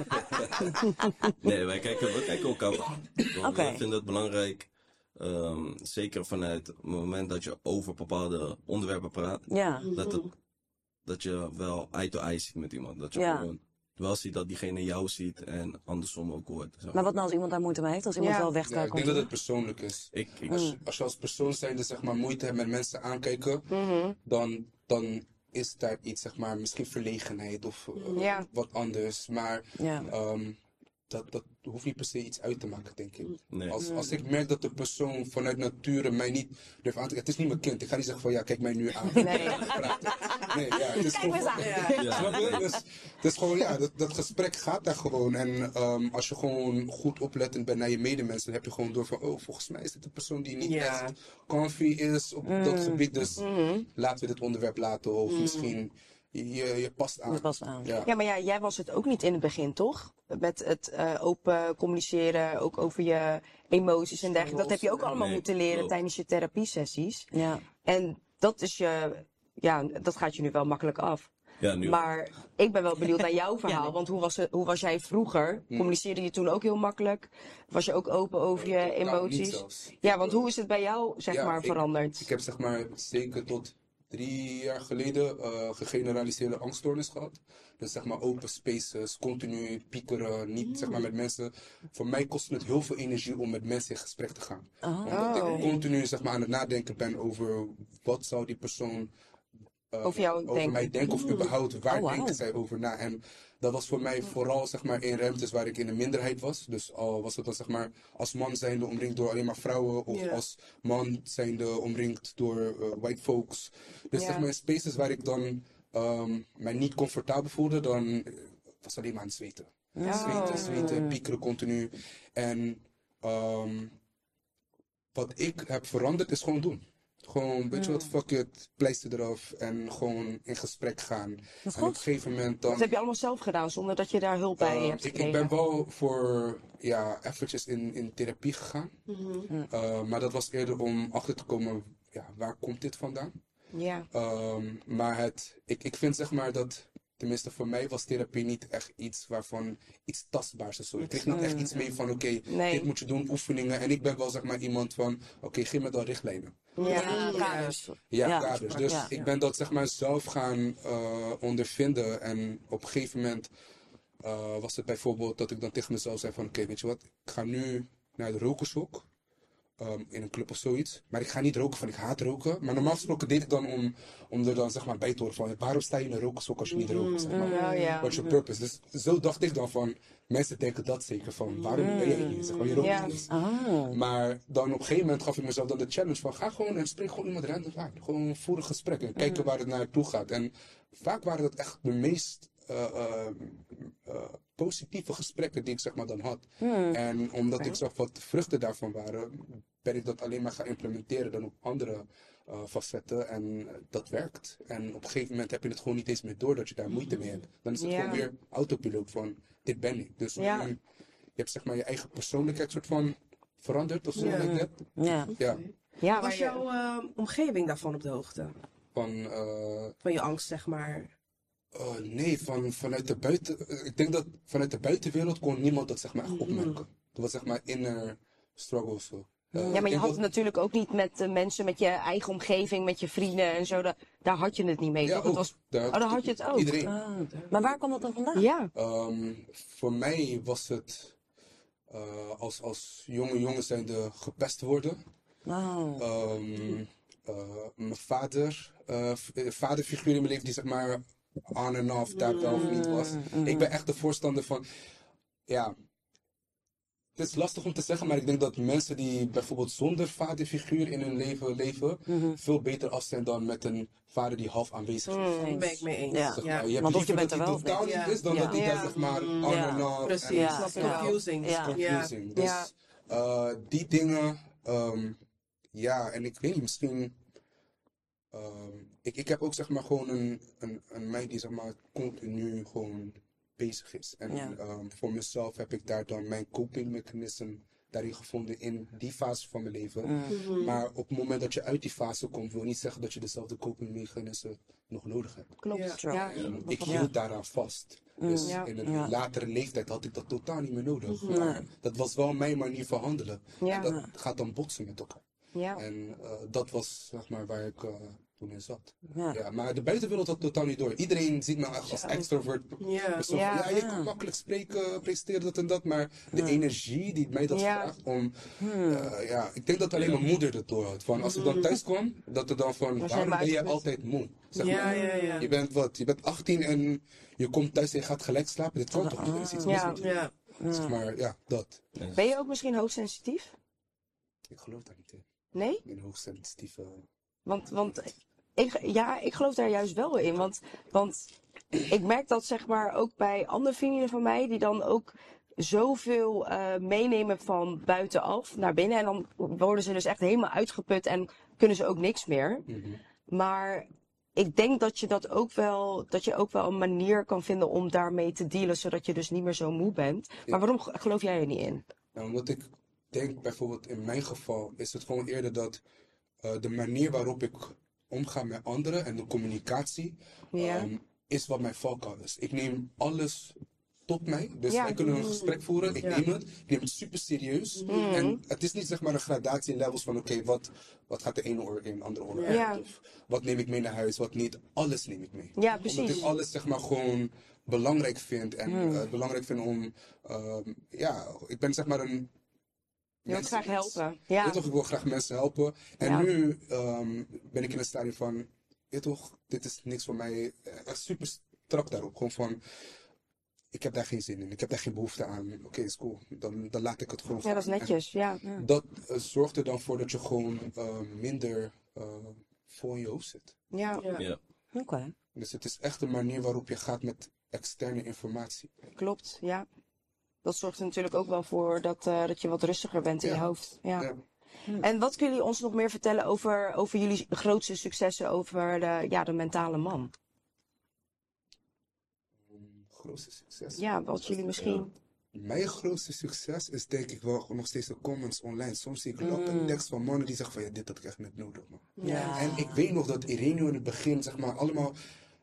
Nee, wij kijken, we kijken elkaar aan. Want Oké. We vinden het belangrijk, ehm, zeker vanuit het moment dat je over bepaalde onderwerpen praat, Ja. dat het dat je wel eye to eye ziet met iemand. Dat je Ja. gewoon wel ziet dat diegene jou ziet en andersom ook hoort. Zeg Maar wat nou als iemand daar moeite mee heeft? Als iemand Ja. wel weg Ja, daar ik komt? denk dat het persoonlijk is. Ik, ik, Als, je- als je als persoon zijnde zeg maar moeite hebt met mensen aankijken, dan, dan is daar iets, zeg maar, misschien verlegenheid of eh, Ja. wat anders. Maar Ja. ehm, dat, dat hoeft niet per se iets uit te maken, denk ik. Nee. Als, als ik merk dat de persoon vanuit nature mij niet durft aan te kijken, het is niet mijn kind. Ik ga niet zeggen van ja, kijk mij nu aan. Nee. Praten. Nee, ja, het is Kijk me eens gewoon, aan. Ja. Snap je? Dus, het is gewoon, ja, dat, dat gesprek gaat daar gewoon. En ehm, als je gewoon goed oplettend bent naar je medemensen, dan heb je gewoon door van, oh, volgens mij is dit een persoon die niet Ja. echt comfy is op dat gebied. Dus laten we dit onderwerp laten. Of misschien, je, je past aan. Dat past aan. Ja. Ja, maar ja, jij was het ook niet in het begin, toch? Met het eh, open communiceren, ook over je emoties en dergelijke. Dat heb je ook allemaal Nee, moeten leren klopt. tijdens je therapiesessies. Ja. En dat is je, ja, dat gaat je nu wel makkelijk af. ja, nu. Maar ik ben wel benieuwd naar jouw verhaal. Want hoe was, het, hoe was jij vroeger? Communiceerde je toen ook heel makkelijk? Was je ook open over je Totaal niet emoties? zelfs. Ja, want hoe is het bij jou, zeg Ja, maar, ik- veranderd? Ik heb zeg maar zeker tot drie jaar geleden eh gegeneraliseerde angststoornis gehad. Dus zeg maar open spaces, continu piekeren, niet zeg maar met mensen. Voor mij kost het heel veel energie om met mensen in gesprek te gaan. Omdat Oh. ik continu zeg maar aan het nadenken ben over wat zou die persoon eh, Over jou over denken. mij denken of überhaupt waar Oh, wauw. denken zij over na. En dat was voor mij vooral zeg maar in ruimtes waar ik in de minderheid was. Dus al was het dan zeg maar als man zijnde omringd door alleen maar vrouwen of Ja. als man zijnde omringd door eh, white folks. Dus Ja. zeg maar in spaces waar ik dan ehm, mij niet comfortabel voelde, dan eh, was alleen maar aan het zweten. Zweten, zweten, piekeren continu. En ehm, wat ik heb veranderd is gewoon doen. Gewoon, weet je wat, fuck it, pleister eraf en gewoon in gesprek gaan. En op een gegeven moment dan... Dat heb je allemaal zelf gedaan, zonder dat je daar hulp bij Uh, hebt ik, gekregen. ik ben wel voor ja, eventjes in, in therapie gegaan. Uh, maar dat was eerder om achter te komen, ja, waar komt dit vandaan? Ja. Um, maar het, ik, ik vind zeg maar dat, tenminste voor mij was therapie niet echt iets waarvan iets tastbaars is. Zo. Ik kreeg niet echt iets mee van oké, Nee. dit moet je doen, oefeningen. En ik ben wel zeg maar iemand van oké, geef me dan richtlijnen. Ja. Ja, kaders. Ja, Ja, kaders. Dus ja. ik ben dat zeg maar zelf gaan uh, ondervinden. En op een gegeven moment uh, was het bijvoorbeeld dat ik dan tegen mezelf zei van oké, weet je wat, ik ga nu naar de rokershok. Um, in een club of zoiets. Maar ik ga niet roken van ik haat roken. Maar normaal gesproken deed ik dan om, om er dan zeg maar bij te horen van waarom sta je in een rokershok als je niet rookt? Zeg maar. Oh, ja. What's your purpose? Dus zo dacht ik dan van, mensen denken dat zeker van waarom ben jij hier? Zeg maar, je rookt Ja. niet. Oh. Maar dan op een gegeven moment gaf ik mezelf dan de challenge van ga gewoon en spreek gewoon iemand random aan. Gewoon voer een gesprek en kijken waar het naartoe gaat. En vaak waren dat echt de meest uh, uh, uh, positieve gesprekken die ik zeg maar dan had. En omdat ik zag wat de vruchten daarvan waren, ben ik dat alleen maar gaan implementeren dan op andere uh, facetten. En uh, dat werkt. En op een gegeven moment heb je het gewoon niet eens meer door dat je daar moeite mee hebt. Dan is het Ja. gewoon weer autopiloot van dit ben ik. Dus Ja. nu, je hebt zeg maar je eigen persoonlijkheid soort van veranderd of zo. Ja. like that. Ja. Ja, Ja, maar Was je- jouw eh, omgeving daarvan op de hoogte? van... uh, Van je angst, zeg maar. Uh, nee, van, vanuit de buiten. uh, Ik denk dat vanuit de buitenwereld kon niemand dat zeg maar echt opmerken. Dat was zeg maar inner struggle of zo. Uh, Ja, ik maar je denk had het dat- natuurlijk ook niet met de mensen, met je eigen omgeving, met je vrienden en zo. Da- daar had je het niet mee, Ja, toch? Het ook. was... Daar- Oh, daar had je het ook. Iedereen. Ah. Maar waar kwam dat dan vandaan? Ja. Um, voor mij was het uh, als, als jonge jongen zijnde gepest worden. Oh. Um, uh, mijn vader, uh, v- eh, vaderfiguur in mijn leven die zeg maar on en off daar wel of niet was. Ik ben echt de voorstander van, ja, het is lastig om te zeggen, maar ik denk dat mensen die bijvoorbeeld zonder vaderfiguur in hun leven leven, veel beter af zijn dan met een vader die half aanwezig is. Daar ben ik mee eens. Ja. Zeg maar, je hebt Want of je liever bent dat er hij wel of totaal niet. niet is dan Ja. dat hij Ja. daar zeg maar on Ja. en off. Precies, en- Ja. dat is Ja. confusing. Ja. confusing. Dus Ja. eh, die dingen, ehm, ja, en ik weet niet, misschien. ehm, ik, ik heb ook zeg maar gewoon een, een, een meid die zeg maar continu gewoon bezig is. En Ja. ehm, voor mezelf heb ik daar dan mijn copingmechanisme daarin gevonden in die fase van mijn leven. Maar op het moment dat je uit die fase komt, wil niet zeggen dat je dezelfde copingmechanisme nog nodig hebt. Klopt. Ja. Ja. En ik Ja. hield daaraan vast. Dus Ja. in een Ja. latere leeftijd had ik dat totaal niet meer nodig. Maar dat was wel mijn manier van handelen. Ja. En dat gaat dan botsen met elkaar. Ja. En uh, dat was zeg maar waar ik, uh, in zat. Ja. Ja, maar de buitenwereld had totaal niet door. Iedereen ziet me echt als extrovert. Ja. Zo van, Ja. ja, je kan makkelijk spreken, presenteren, dat en dat. Maar de energie die mij dat Ja. vraagt om... eh, ja, ik denk dat alleen mijn moeder het door had. Van, als ik dan thuis kwam, dat er dan van, Was waarom jij ben je uitgeput? altijd moe? Zeg Ja, maar. ja, ja. Je bent wat? Je bent achttien en je komt thuis en je gaat gelijk slapen. Dit kan toch niet? Er is iets mis Ja. met je. Ja. Zeg maar, ja, dat. Ben je ook misschien hoogsensitief? Ik geloof daar niet in. Nee? In hoogsensitieve... Want, want ik, ja, ik geloof daar juist wel in. Want, want ik merk dat zeg maar ook bij andere vriendinnen van mij, die dan ook zoveel eh, meenemen van buitenaf naar binnen. En dan worden ze dus echt helemaal uitgeput en kunnen ze ook niks meer. Mhm. Maar ik denk dat je dat ook wel, dat je ook wel een manier kan vinden om daarmee te dealen, zodat je dus niet meer zo moe bent. Maar waarom g- geloof jij er niet in? Nou, omdat ik denk, bijvoorbeeld in mijn geval, is het gewoon eerder dat eh, de manier waarop ik omga met anderen en de communicatie, Ja. ehm, is wat mijn valkuil is. Ik neem alles tot mij, dus Ja. wij kunnen een gesprek voeren, ik Ja. neem het, ik neem het super serieus. Mhm. En het is niet zeg maar een gradatie in levels van, oké, wat, wat gaat de ene oor in, de andere oor uit? Ja. Of wat neem ik mee naar huis, wat niet, alles neem ik mee. Ja, Omdat precies. ik alles zeg maar gewoon belangrijk vind en Hmm. eh, belangrijk vind om, ehm, ja, ik ben zeg maar een... Je wilt graag mensenmens. helpen. Je Ja. weet toch, ik wil graag mensen helpen. En Ja. nu ehm, ben ik in een stadium van, je weet toch, dit is niks voor mij. eh, Echt super strak daarop. Gewoon van, ik heb daar geen zin in. Ik heb daar geen behoefte aan. Oké, is cool. Dan, dan laat ik het gewoon Ja, dat is gaan. netjes. Ja. En dat eh, zorgt er dan voor dat je gewoon eh, minder eh, vol in je hoofd zit. Ja, Ja. Ja. Oké. Dus het is echt een manier waarop je gaat met externe informatie. klopt. Ja. Dat zorgt er natuurlijk ook wel voor dat, eh, dat je wat rustiger bent in Ja. je hoofd. Ja. Ja. En wat kunnen jullie ons nog meer vertellen over, over jullie grootste successen over de, ja, de mentale man? Grootste succes. Ja, wat jullie misschien... Mijn grootste succes is denk ik wel nog steeds de comments online. Soms zie ik lappen Mm. tekst van mannen die zeggen van ja, dit had ik echt net nodig, man. Ja. En ik weet nog dat Ireneo in het begin, zeg maar, allemaal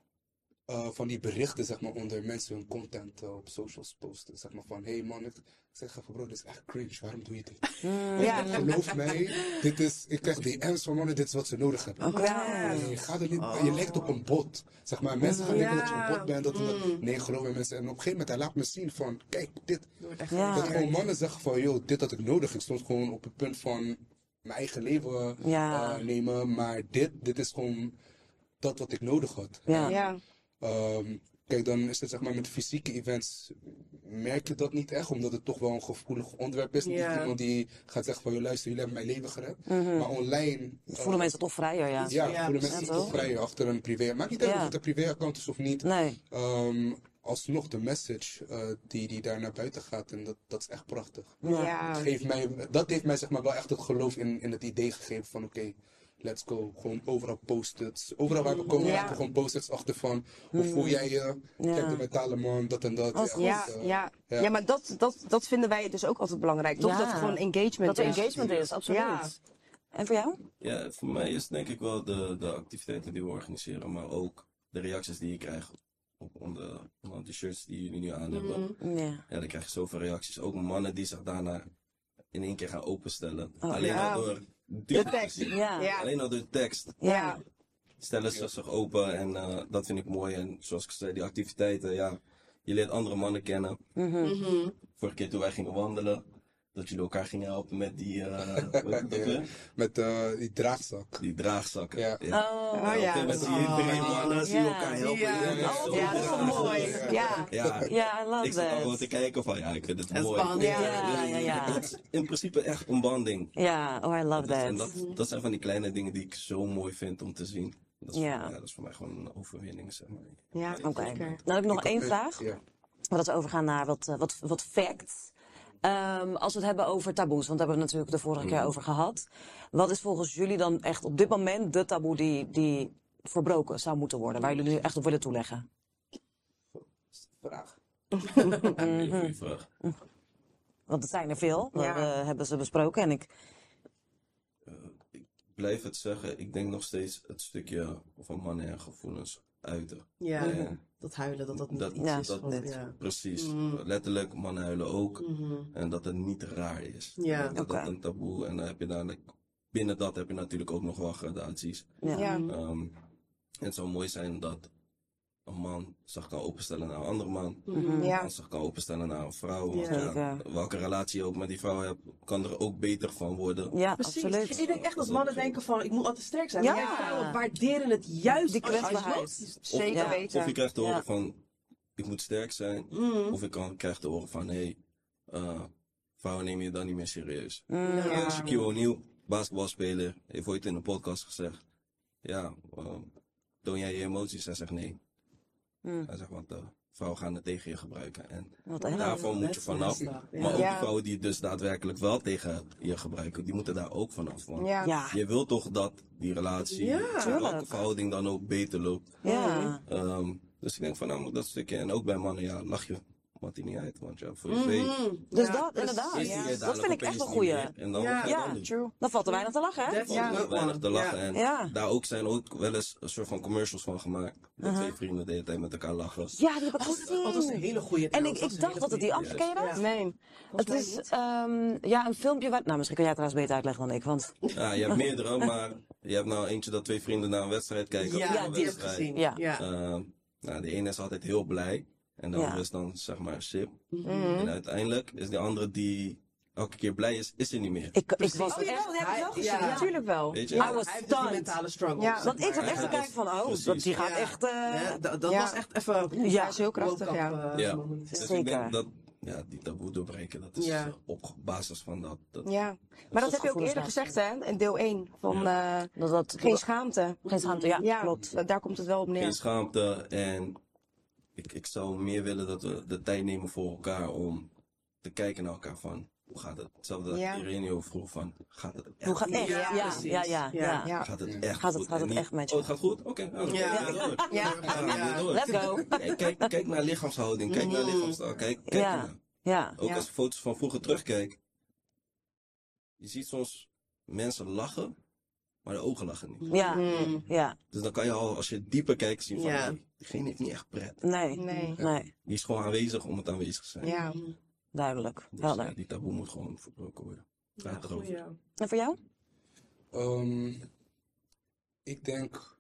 eh, van die berichten, zeg maar, onder mensen hun content eh, op socials posten. Zeg maar van, hé hey man, ik zeg even bro, dit is echt cringe, waarom doe je dit? Ja. Geloof mij, dit is, ik krijg D M's van mannen, dit is wat ze nodig hebben. Oké. Nee, ga er niet, je lijkt op een bot. Zeg maar, mensen gaan denken dat je een bot bent. Dat, en dat. Mm. Nee, geloof me mensen. En op een gegeven moment, hij laat me zien van, kijk, dit. Wordt echt Ja. Dat gewoon mannen zeggen van, yo, dit had ik nodig. Ik stond gewoon op het punt van mijn eigen leven Ja. eh, nemen. Maar dit, dit is gewoon dat wat ik nodig had. Ja. Ja. Ehm, kijk, dan is het zeg maar met fysieke events, merk je dat niet echt. Omdat het toch wel een gevoelig onderwerp is. Niet Ja. iemand die gaat zeggen van, yo, luister, jullie hebben mijn leven gered. Mhm. Maar online... eh, Voelen mensen toch vrijer, ja. ja, Ja, voelen precies. mensen zich Ja, toch toch? vrij achter een privé. Maakt niet uit Ja. of het een privéaccount is of niet. Nee. Ehm, alsnog de message eh, die, die daar naar buiten gaat. En dat, dat is echt prachtig. Ja. Ja. Geeft mij, dat heeft mij zeg maar wel echt het geloof in, in het idee gegeven van oké, let's go. Gewoon overal post-its. Overal waar we komen Ja. laten we gewoon post-its achter van hoe voel jij je? Ja. Kijk de mentale man, dat en dat. Oh, goed. Ja, dat, eh, ja. ja. ja, maar dat, dat, dat vinden wij dus ook altijd belangrijk. Toch Ja. dat er gewoon engagement Dat er is. engagement is, absoluut. Ja. En voor jou? Ja, voor mij is het denk ik wel de, de activiteiten die we organiseren, maar ook de reacties die je krijgt op onder, onder de shirts die jullie nu aan hebben. Mhm. Ja. Ja, dan krijg je zoveel reacties. Ook mannen die zich daarna in één keer gaan openstellen. Oh, Alleen ja. al door De tekst. Ja. Ja. Alleen al door de tekst Ja. stellen ze zich open en eh, dat vind ik mooi. En zoals ik zei, die activiteiten, ja, je leert andere mannen kennen. Mhm. Mhm. Vorige keer toen wij gingen wandelen, dat jullie elkaar gingen helpen met die, eh, wat is dat Ja. weer? Met eh, die draagzak. Die draagzakken. Ja. Oh. Oh, ja. Oké, met die Oh. drie mannen zie je Ja. elkaar helpen. Ja. Ja, Ja. zo Ja, dat is wel graag. mooi. Ja. Ja, Ja, I love ik zit al gewoon that. te kijken van, ja, ik vind het Dat is mooi. bonding. Ja, ja, ja. Het is in principe echt een banding. Ja, oh, I love Dat is- en that. dat, dat zijn van die kleine dingen die ik zo mooi vind om te zien. Dat is, Ja. voor, ja, dat is voor mij gewoon een overwinning, zeg maar. Ja, Oké. zeker. Dan heb ik nog Ik had- één eh, vraag. Ja. Voordat we overgaan naar wat, eh, wat, wat facts. Ehm, als we het hebben over taboes, want daar hebben we het natuurlijk de vorige keer over gehad. Wat is volgens jullie dan echt op dit moment de taboe die, die verbroken zou moeten worden? Waar jullie nu echt op willen toeleggen? Vraag. Hele goede vraag. Want het zijn er veel. We, Ja. we hebben ze besproken. En ik, Eh, ik blijf het zeggen, ik denk nog steeds het stukje van mannen en gevoelens uiten. Ja, En dat huilen, dat dat niet dat- iets ja, is. dat- van, dit. ja. precies, Mm. letterlijk, mannen huilen ook. Mhm. En dat het niet raar is. Ja. Dat Oké. dat een taboe en dan heb je dadelijk binnen dat heb je natuurlijk ook nog wel gradaties. Ja. Ja. Ehm, en het zou mooi zijn dat een man zich kan openstellen naar een andere man. Mhm. Ja. Een zich kan openstellen naar een vrouw. Want Ja. ja, Zeker. welke relatie je ook met die vrouw hebt, kan er ook beter van worden. Ja, Precies. absoluut. Ik denk echt dat mannen denken van, ik moet altijd sterk zijn. Ja. Maar vrouwen waarderen het juist Die als je kwetsbaarheid. is. Zeker Ja. weten. Of je krijgt te horen Ja. van, ik moet sterk zijn. Mm. Of ik kan, krijg te horen van, hé, hey, uh, vrouwen nemen je dan niet meer serieus. Mm. Ja. Shaquille O'Neal, basketbalspeler, heeft ooit in een podcast gezegd, ja, uh, toon jij je emoties? Hij zegt nee. Mm. Hij zegt, want uh, vrouwen gaan het tegen je gebruiken. En Wat erg. daarvan moet je vanaf. Ja. Maar ook Ja. die vrouwen die het dus daadwerkelijk wel tegen je gebruiken, die moeten daar ook vanaf. Want Ja. Ja. je wilt toch dat die relatie, Ja. welke Tuurlijk. verhouding dan ook, beter loopt. Ja. Ehm, dus ik denk van nou, dat stukje. En ook bij mannen, ja, lach je. Wat hij niet uit, want ja, voor je weet. Mhm. Dus Ja, dat, precies. inderdaad. is Ja. die, eh, Dat dadelijk vind ik echt opeens een niet goeie. meer. En dan Ja. wordt het Ja. anders. True. Dan valt er weinig te lachen, hè? That's Ja. a good Weinig one. te lachen. Ja. En Ja. daar ook zijn ook wel eens een soort van commercials van gemaakt. Dat twee vrienden de hele tijd met elkaar lachen. Ja, die heb ik Oh, gezien. dat was een hele goeie En trouwens. ik, Dat ik was een dacht dat het die hele andere, ken je dat? Ja. Nee. Het mij is niet. ehm, ja, een filmpje waar... Nou, misschien kan jij het trouwens beter uitleggen dan ik, want... Ja, je hebt meerdere, maar je hebt nou eentje dat twee vrienden naar een wedstrijd kijken. Ja, of naar ja, een die heb ik wedstrijd. gezien. Ja. Ja. Ehm, nou, de ene is altijd heel blij. En de Ja. andere is dan zeg maar sip. Mhm. En uiteindelijk is die andere die elke keer blij is, is er niet meer. Ik, ik Precies. was Oh, echt... jawel, die heb ik wel Ja, gezien. Ja. natuurlijk wel. Weet je? I was Hij heeft dus die stunned. mentale struggles. Ja. zeg Want ik maar. zat echt te Ja, kijken van, oh, precies. dat, die gaat Ja. echt... eh, Ja, dat dat Ja. was echt even... Ja, is heel krachtig, woke-up, ja. eh, Ja. moment. Dus Zeker. ik denk dat ja, die taboe doorbreken, dat is Ja. eh, op basis van dat. dat Ja. Maar dat heb je ook eerder gezegd, hè? In deel één. Van eh, dat, dat, geen schaamte. geen schaamte, ja, Ja, klopt. daar komt het wel op Geen neer. schaamte en ik, ik zou meer willen dat we de tijd nemen voor elkaar om te kijken naar elkaar van hoe gaat het? Hetzelfde dat Ja. Ireneo vroeg van gaat het echt Hoe gaat goed? echt? Ja, Ja, ja, precies. ja, ja. Ja. Ja. Gaat het echt Gaat het- goed? gaat En het niet, echt met je? Oh, het gaat goed? Oké, nou, Ja. gaan we door. Ja. Gaan we Ja. door. Let's go. Kijk, kijk, kijk naar lichaamshouding, kijk naar Mm. lichaamstaal, kijk, kijk Ja. ernaar. Ja, Ook Ja. als ik foto's van vroeger terugkijk. Je ziet soms mensen lachen, maar de ogen lachen niet. ja, Mm. ja. Dus dan kan je al, als je dieper kijkt, zien van, Ja. hey, diegene heeft niet echt pret. Nee, Nee. nee. Die is gewoon aanwezig om het aanwezig te zijn. Ja. Duidelijk. Dus Helder. ja, die taboe moet gewoon verbroken worden. Ja, Praat erover. goeie. En voor jou? Ehm, ik denk.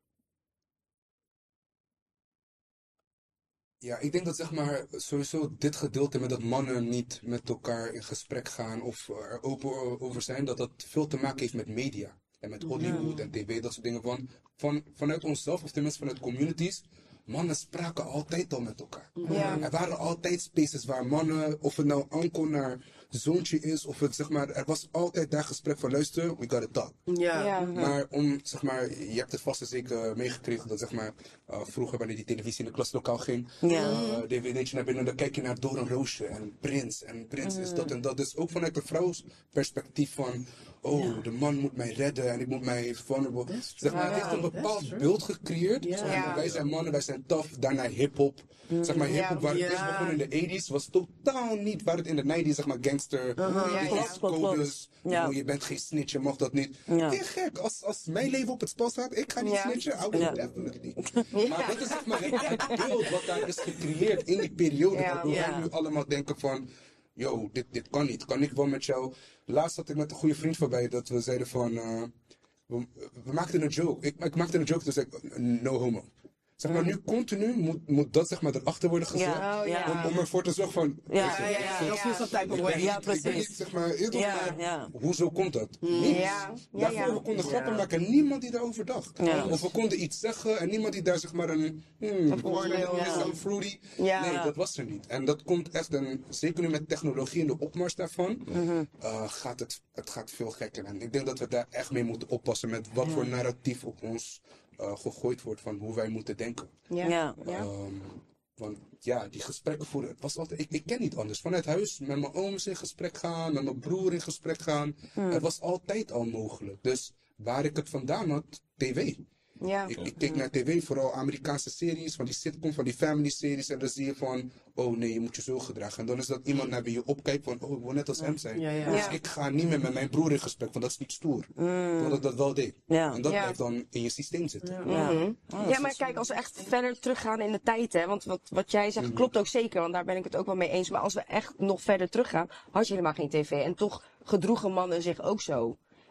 Ja, ik denk dat zeg maar sowieso dit gedeelte met dat mannen niet met elkaar in gesprek gaan of er open over zijn, dat dat veel te maken heeft met media. En met Hollywood en tv, dat soort dingen. Van, van, vanuit onszelf, of tenminste vanuit communities, mannen spraken altijd al met elkaar. Ja. Er waren altijd spaces waar mannen, of het nou uncle naar zoontje is, of het zeg maar, er was altijd daar gesprek van luister, we gotta talk. Ja. Ja. Maar om, zeg maar, je hebt het vast en zeker meegekregen dat, zeg maar, uh, vroeger wanneer die televisie in de klaslokaal ging, Ja. uh, D V D'tje naar binnen, dan kijk je naar Doorn Roosje en Prins. En Prins is dat en dat. Dus ook vanuit de vrouwsperspectief van, oh, de man moet mij redden en ik moet mij vulnerable. That's Zeg maar, true. het heeft een That's bepaald true. beeld gecreëerd. Ja. Zeg maar, Ja. wij zijn mannen, wij zijn tough, daarna hip-hop. Zeg maar, hip-hop waar het Ja. is begonnen in de tachtiger was totaal niet waar het in de negentig zeg maar, gangster, Ja, die ja. klascodes, Ja. oh, je bent geen snitch, je mag dat niet. Ja. Hey, gek, als, als mijn leven op het spel staat, ik ga niet Ja. snitchen, I will Ja. definitely. Maar dat is zeg maar het, het beeld wat daar is gecreëerd in die periode, Ja. waardoor Ja. wij nu allemaal denken van, yo, dit, dit kan niet, kan ik wel met jou. Laatst zat ik met een goede vriend voorbij, dat we zeiden van, uh, we, we maakten een joke, ik, ik maakte een joke, dus ik, no homo. Zeg maar, nu continu moet, moet dat zeg maar erachter worden gezet, Ja, Oh, ja. om, om ervoor te zorgen van, Ja, listen, Ja, ja, ja. Dat is zo'n type of ik way. ben Ja, niet- ik ben precies. niet, zeg maar, eerder Ja, maar, ja. hoezo komt dat? Niets. Ja, ja, Daarvoor ja. we konden Ja. grappen maken, niemand die daarover dacht. Ja. Of we konden iets zeggen en niemand die daar zeg maar een, hmm, oordeel, is ja. dat fruity? Ja. Nee, dat was er niet. En dat komt echt, en zeker nu met technologie en de opmars daarvan, eh, gaat het, het gaat veel gekker. En ik denk dat we daar echt mee moeten oppassen met wat voor narratief op ons eh, gegooid wordt van hoe wij moeten denken. Ja. Ja. Ja. Ehm, want ja, die gesprekken voeren, het was altijd, ik, ik ken niet anders. Vanuit huis met mijn ooms in gesprek gaan, met mijn broer in gesprek gaan. Het was altijd al mogelijk. Dus waar ik het vandaan had, tv. Ja. Ik, ik keek naar tv, vooral Amerikaanse series, van die sitcom, van die family series. En dan zie je van, oh nee, je moet je zo gedragen. En dan is dat iemand naar wie je opkijkt van, oh, ik wil net als hem zijn. Ja, ja. Dus Ja. ik ga niet meer met mijn broer in gesprek, want dat is niet stoer. Terwijl ik dat wel deed. Ja. En dat Ja. blijft dan in je systeem zitten. Ja. Mhm. Ja, maar kijk, als we echt verder teruggaan in de tijd, hè, want wat, wat jij zegt klopt ook zeker, want daar ben ik het ook wel mee eens. Maar als we echt nog verder teruggaan, had je helemaal geen tv. En toch gedroegen mannen zich ook zo.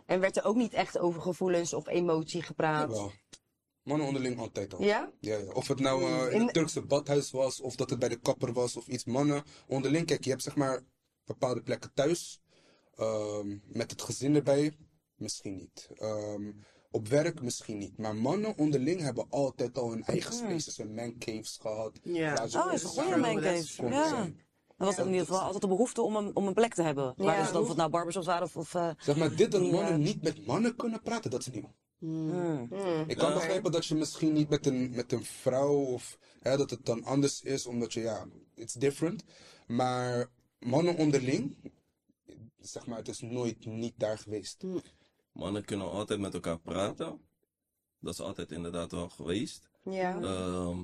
En werd er ook niet echt over gevoelens of emotie gepraat? Jawel. Mannen onderling altijd al. Ja? Ja, ja. Of het nou eh, in In- het Turkse badhuis was, of dat het bij de kapper was, of iets. Mannen onderling, kijk, je hebt zeg maar bepaalde plekken thuis, ehm, met het gezin erbij, misschien niet. Ehm, op werk misschien niet. Maar mannen onderling hebben altijd al hun eigen spaces, hun mancaves gehad. Ja. waar ze Oh, gewoon is een goede samen mancave. konden Ja. zijn. Er was in ieder geval altijd de behoefte om een, om een plek te hebben. Waar Ja. dus dan of het nou barbershops waren of... of eh, Zeg maar, dit dat Ja. mannen niet met mannen kunnen praten, dat is nieuw. mm. Hmm. Ik kan Ja. begrijpen dat je misschien niet met een, met een vrouw of hè, dat het dan anders is, omdat je ja, it's different. Maar mannen onderling, zeg maar, het is nooit niet daar geweest. Mannen kunnen altijd met elkaar praten. Dat is altijd inderdaad wel geweest. Ja. Ehm,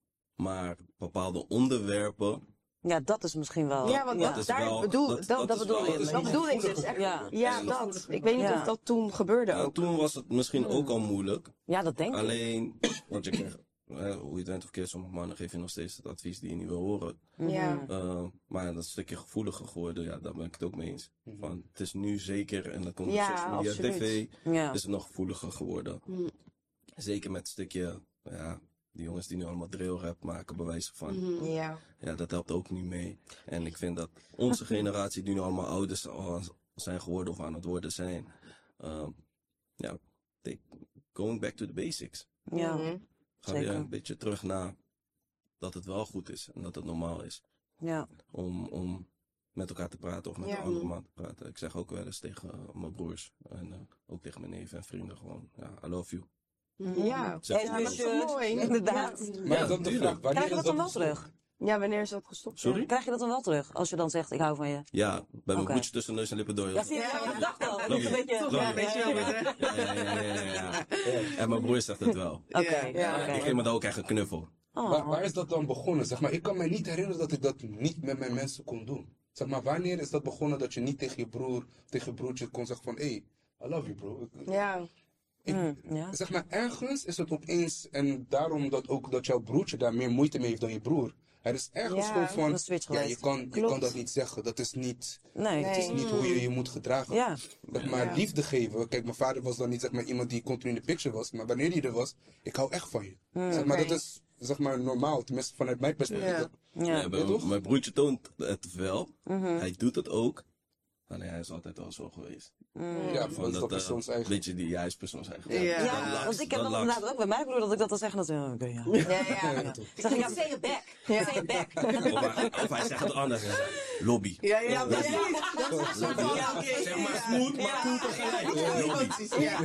maar bepaalde onderwerpen. Ja, dat is misschien wel... Ja, want dat dat, is daar wel- bedoel, dat- dat, dat dat is bedoel wel- ik. dat is Dat wel bedoel ik gevoelig dus echt. Ja. Ja, En- dat. Ik weet niet Ja. of dat toen gebeurde Ja, ook. toen was het misschien ook al moeilijk. Ja, dat denk ik. Alleen, want je krijgt, hè, hoe je het went of keert, sommige mannen geven je nog steeds het advies die je niet wil horen. Ja. Uh, maar dat stukje gevoeliger geworden, ja, daar ben ik het ook mee eens. Van, het is nu zeker, en dan komt Ja, de social media, absoluut. tv, Ja. is het nog gevoeliger geworden. Mm. Zeker met het stukje, ja, die jongens die nu allemaal drillrap maken, bewijs van. Mhm. Ja. Ja, dat helpt ook niet mee. En ik vind dat onze generatie, die nu allemaal ouders al zijn geworden of aan het worden zijn, um, ja, they- going back to the basics. Ja. Mhm. Ga weer Zeker. een beetje terug naar dat het wel goed is en dat het normaal is Ja. om, om met elkaar te praten of met Ja. een andere man te praten. Ik zeg ook wel eens tegen uh, mijn broers en uh, ook tegen mijn neven en vrienden gewoon, ja, I love you. Ja. Zeg Ja, het maar wel. dat is toch mooi. Inderdaad. Maar Ja, dan de tuurlijk. vraag, wanneer Krijg je is dat dan wel gestopt? terug? Ja, wanneer is dat gestopt? Sorry? Krijg je dat dan wel terug? Als je dan zegt, ik hou van je. Ja, bij mijn Oké. broertje tussen neus en lippen door. Ja, zie je, ja, ik dacht al. Dat is een beetje... Toch, Ja, weet je wel, ja, hè? Ja, ja, ja, ja, ja. En mijn broer zegt het wel. Oké, Ja. oké. Ik geef me daar ook echt een knuffel. Oh. Waar, waar is dat dan begonnen? Zeg maar, ik kan me niet herinneren dat ik dat niet met mijn mensen kon doen. Zeg maar, wanneer is dat begonnen dat je niet tegen je broer, tegen je broertje kon zeggen van, hé, hey, I love you bro. Ik- Ja. ik- Mm, ja. Zeg maar, ergens is het opeens, en daarom dat ook dat jouw broertje daar meer moeite mee heeft dan je broer. Er is ergens Ja, gewoon van, een switch ja, je geweest. kan, je Klopt. kan dat niet zeggen. Dat is niet, Nee. het is Nee. niet hoe je je moet gedragen. Ja. Zeg maar, Ja. liefde geven. Kijk, mijn vader was dan niet zeg maar, iemand die continu in de picture was. Maar wanneer hij er was, ik hou echt van je. Zeg maar, Oké. dat is zeg maar, normaal. Tenminste, vanuit mijn perspectief. Ja. Dat- Ja. Ja, mijn, toch? mijn broertje toont het wel. Mhm. Hij doet het ook. Alleen hij is altijd al zo geweest. Mm. Ja, van dat eh, persoons eigen. Weet je, die jij is persoons eigen. Ja. dat Ja, laks, want ik heb dat dat laks. inderdaad ook bij mijn broer dat ik dat dan zeg en dat ja, oké, ja. Ja, ja. Ja, toch. Zeg ik, ja, say it back. Say it back. Of hij, of hij zegt het anders. Hij zegt, lobby. Ja, ja, Ja, precies. precies. Dat is een soort van, ja, oké. Zeg maar smooth, maar cool tegelijk. Ja, Lobby. precies, ja.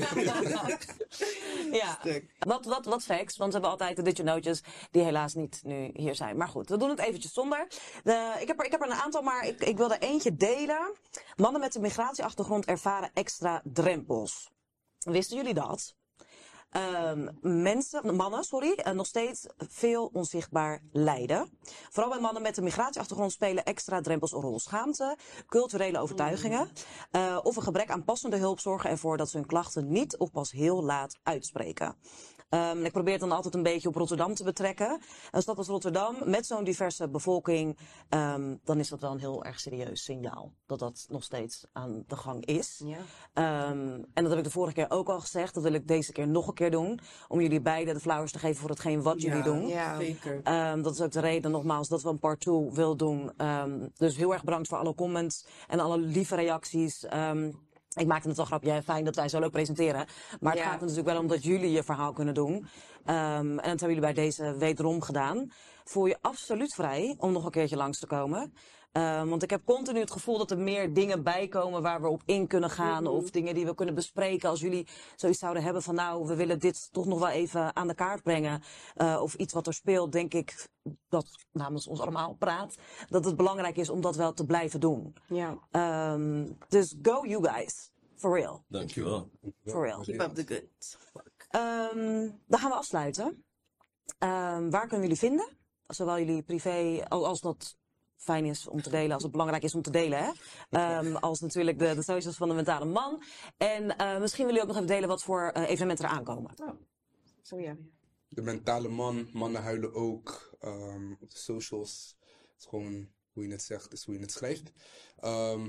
Ja. Stuk. Wat, wat, wat facts, want we hebben altijd de ditje nootjes die helaas niet nu hier zijn. Maar goed, we doen het eventjes zonder. De, ik, heb er, ik heb er een aantal, maar ik, ik wil er eentje delen. Mannen met een migratieachtergrond ervaren extra drempels. Wisten jullie dat? Ehm, mensen, mannen, sorry, eh, nog steeds veel onzichtbaar lijden. Vooral bij mannen met een migratieachtergrond spelen extra drempels een rol. Schaamte, culturele overtuigingen eh, of een gebrek aan passende hulp zorgen ervoor dat ze hun klachten niet of pas heel laat uitspreken. Um, ik probeer het dan altijd een beetje op Rotterdam te betrekken. Een stad als Rotterdam, met zo'n diverse bevolking, um, dan is dat wel een heel erg serieus signaal. Dat dat nog steeds aan de gang is. Ja. Um, en dat heb ik de vorige keer ook al gezegd. Dat wil ik deze keer nog een keer doen. Om jullie beiden de flowers te geven voor hetgeen wat jullie doen. Ja. Zeker. Um, dat is ook de reden nogmaals dat we een part twee wil doen. Um, dus heel erg bedankt voor alle comments en alle lieve reacties. Um, ik maakte het wel grapje, hè, fijn dat wij zo leuk presenteren. Maar het Ja. gaat er natuurlijk wel om dat jullie je verhaal kunnen doen. Um, en dat hebben jullie bij deze wederom gedaan. Voel je absoluut vrij om nog een keertje langs te komen. Um, want ik heb continu het gevoel dat er meer dingen bijkomen waar we op in kunnen gaan. Mhm. Of dingen die we kunnen bespreken. Als jullie zoiets zouden hebben van nou, we willen dit toch nog wel even aan de kaart brengen. Uh, of iets wat er speelt, denk ik dat namens ons allemaal praat. Dat het belangrijk is om dat wel te blijven doen. Ja. Um, dus go you guys. For real. Dankjewel. For real. Keep up the good work. Um, dan gaan we afsluiten. Um, waar kunnen we jullie vinden? Zowel jullie privé, al- als dat fijn is om te delen, als het belangrijk is om te delen. Hè? Um, als natuurlijk de, de socials van de mentale man. En uh, misschien willen jullie ook nog even delen wat voor uh, evenementen er aankomen. Zo ja. De mentale man, mannen huilen ook. Um, op de socials. Het is gewoon hoe je het zegt, is hoe je het schrijft. Um,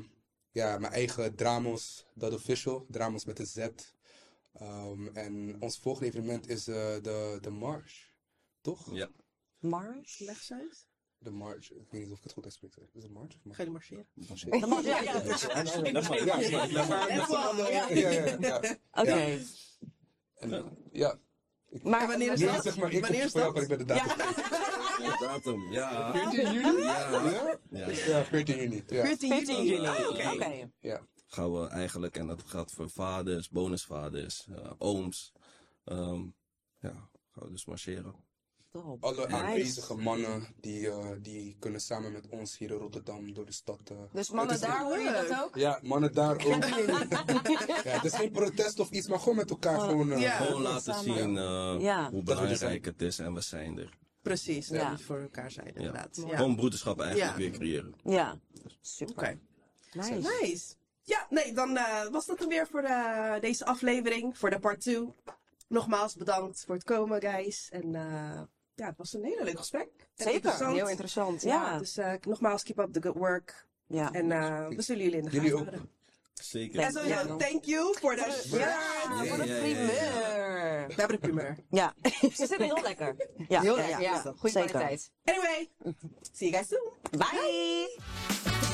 ja, mijn eigen Dramos, dat official, Dramos met een Z. Um, en ons volgende evenement is uh, de, de March, toch? Ja. Mars? Leg eens uit. De March, ik weet niet of ik het goed uitspreek. Is het March? Ga jullie marcheren? De Mars, ja, ja. Ja, ja, ja, ja. Oké. En, ja. Ik- Maar En wanneer is Nu dat? zeg maar, ik Wanneer op is voor jou, dat? maar ik ben de datum. De datum, ja. veertien juni? Ja. Ja? Ja. Ja, veertien juni. Ja. veertien veertien juli. Ah, Oké. Oké. Ja. Gaan we eigenlijk, en dat gaat voor vaders, bonusvaders, uh, ooms. Um, ja, gaan we dus marcheren. Top. Alle Nice. aanwezige mannen die, uh, die kunnen samen met ons hier in Rotterdam door de stad. Uh, Dus mannen, het is- daar hoor je dat ook? Ja, mannen daar ook. Ja, het is geen protest of iets, maar gewoon met elkaar gewoon. uh, Ja. Gewoon laten samen. zien uh, Ja. hoe belangrijk het is en we zijn er. Precies, dat Ja. moet voor elkaar zijn Ja. inderdaad. Ja. Gewoon broederschap eigenlijk Ja. weer creëren. Ja. Super. Oké. Nice. Nice. Ja, nee, dan uh, was dat hem weer voor de, deze aflevering, voor de part twee. Nogmaals bedankt voor het komen, guys. En uh, ja, het was een hele leuk gesprek. En Zeker. interessant. Heel interessant. Ja, Ja. dus uh, nogmaals, keep up the good work. Ja. En uh, we zullen jullie in de gaten Jullie ook. houden. Zeker. En sowieso, Ja. thank you voor de... Ja, Ja, voor de ja, ja, ja. primeur. We hebben de primeur. Ja, ze zitten heel lekker. Ja, Heel ja, lekker, ja. ja. Goede Zeker. kwaliteit. Anyway, see you guys soon. Bye.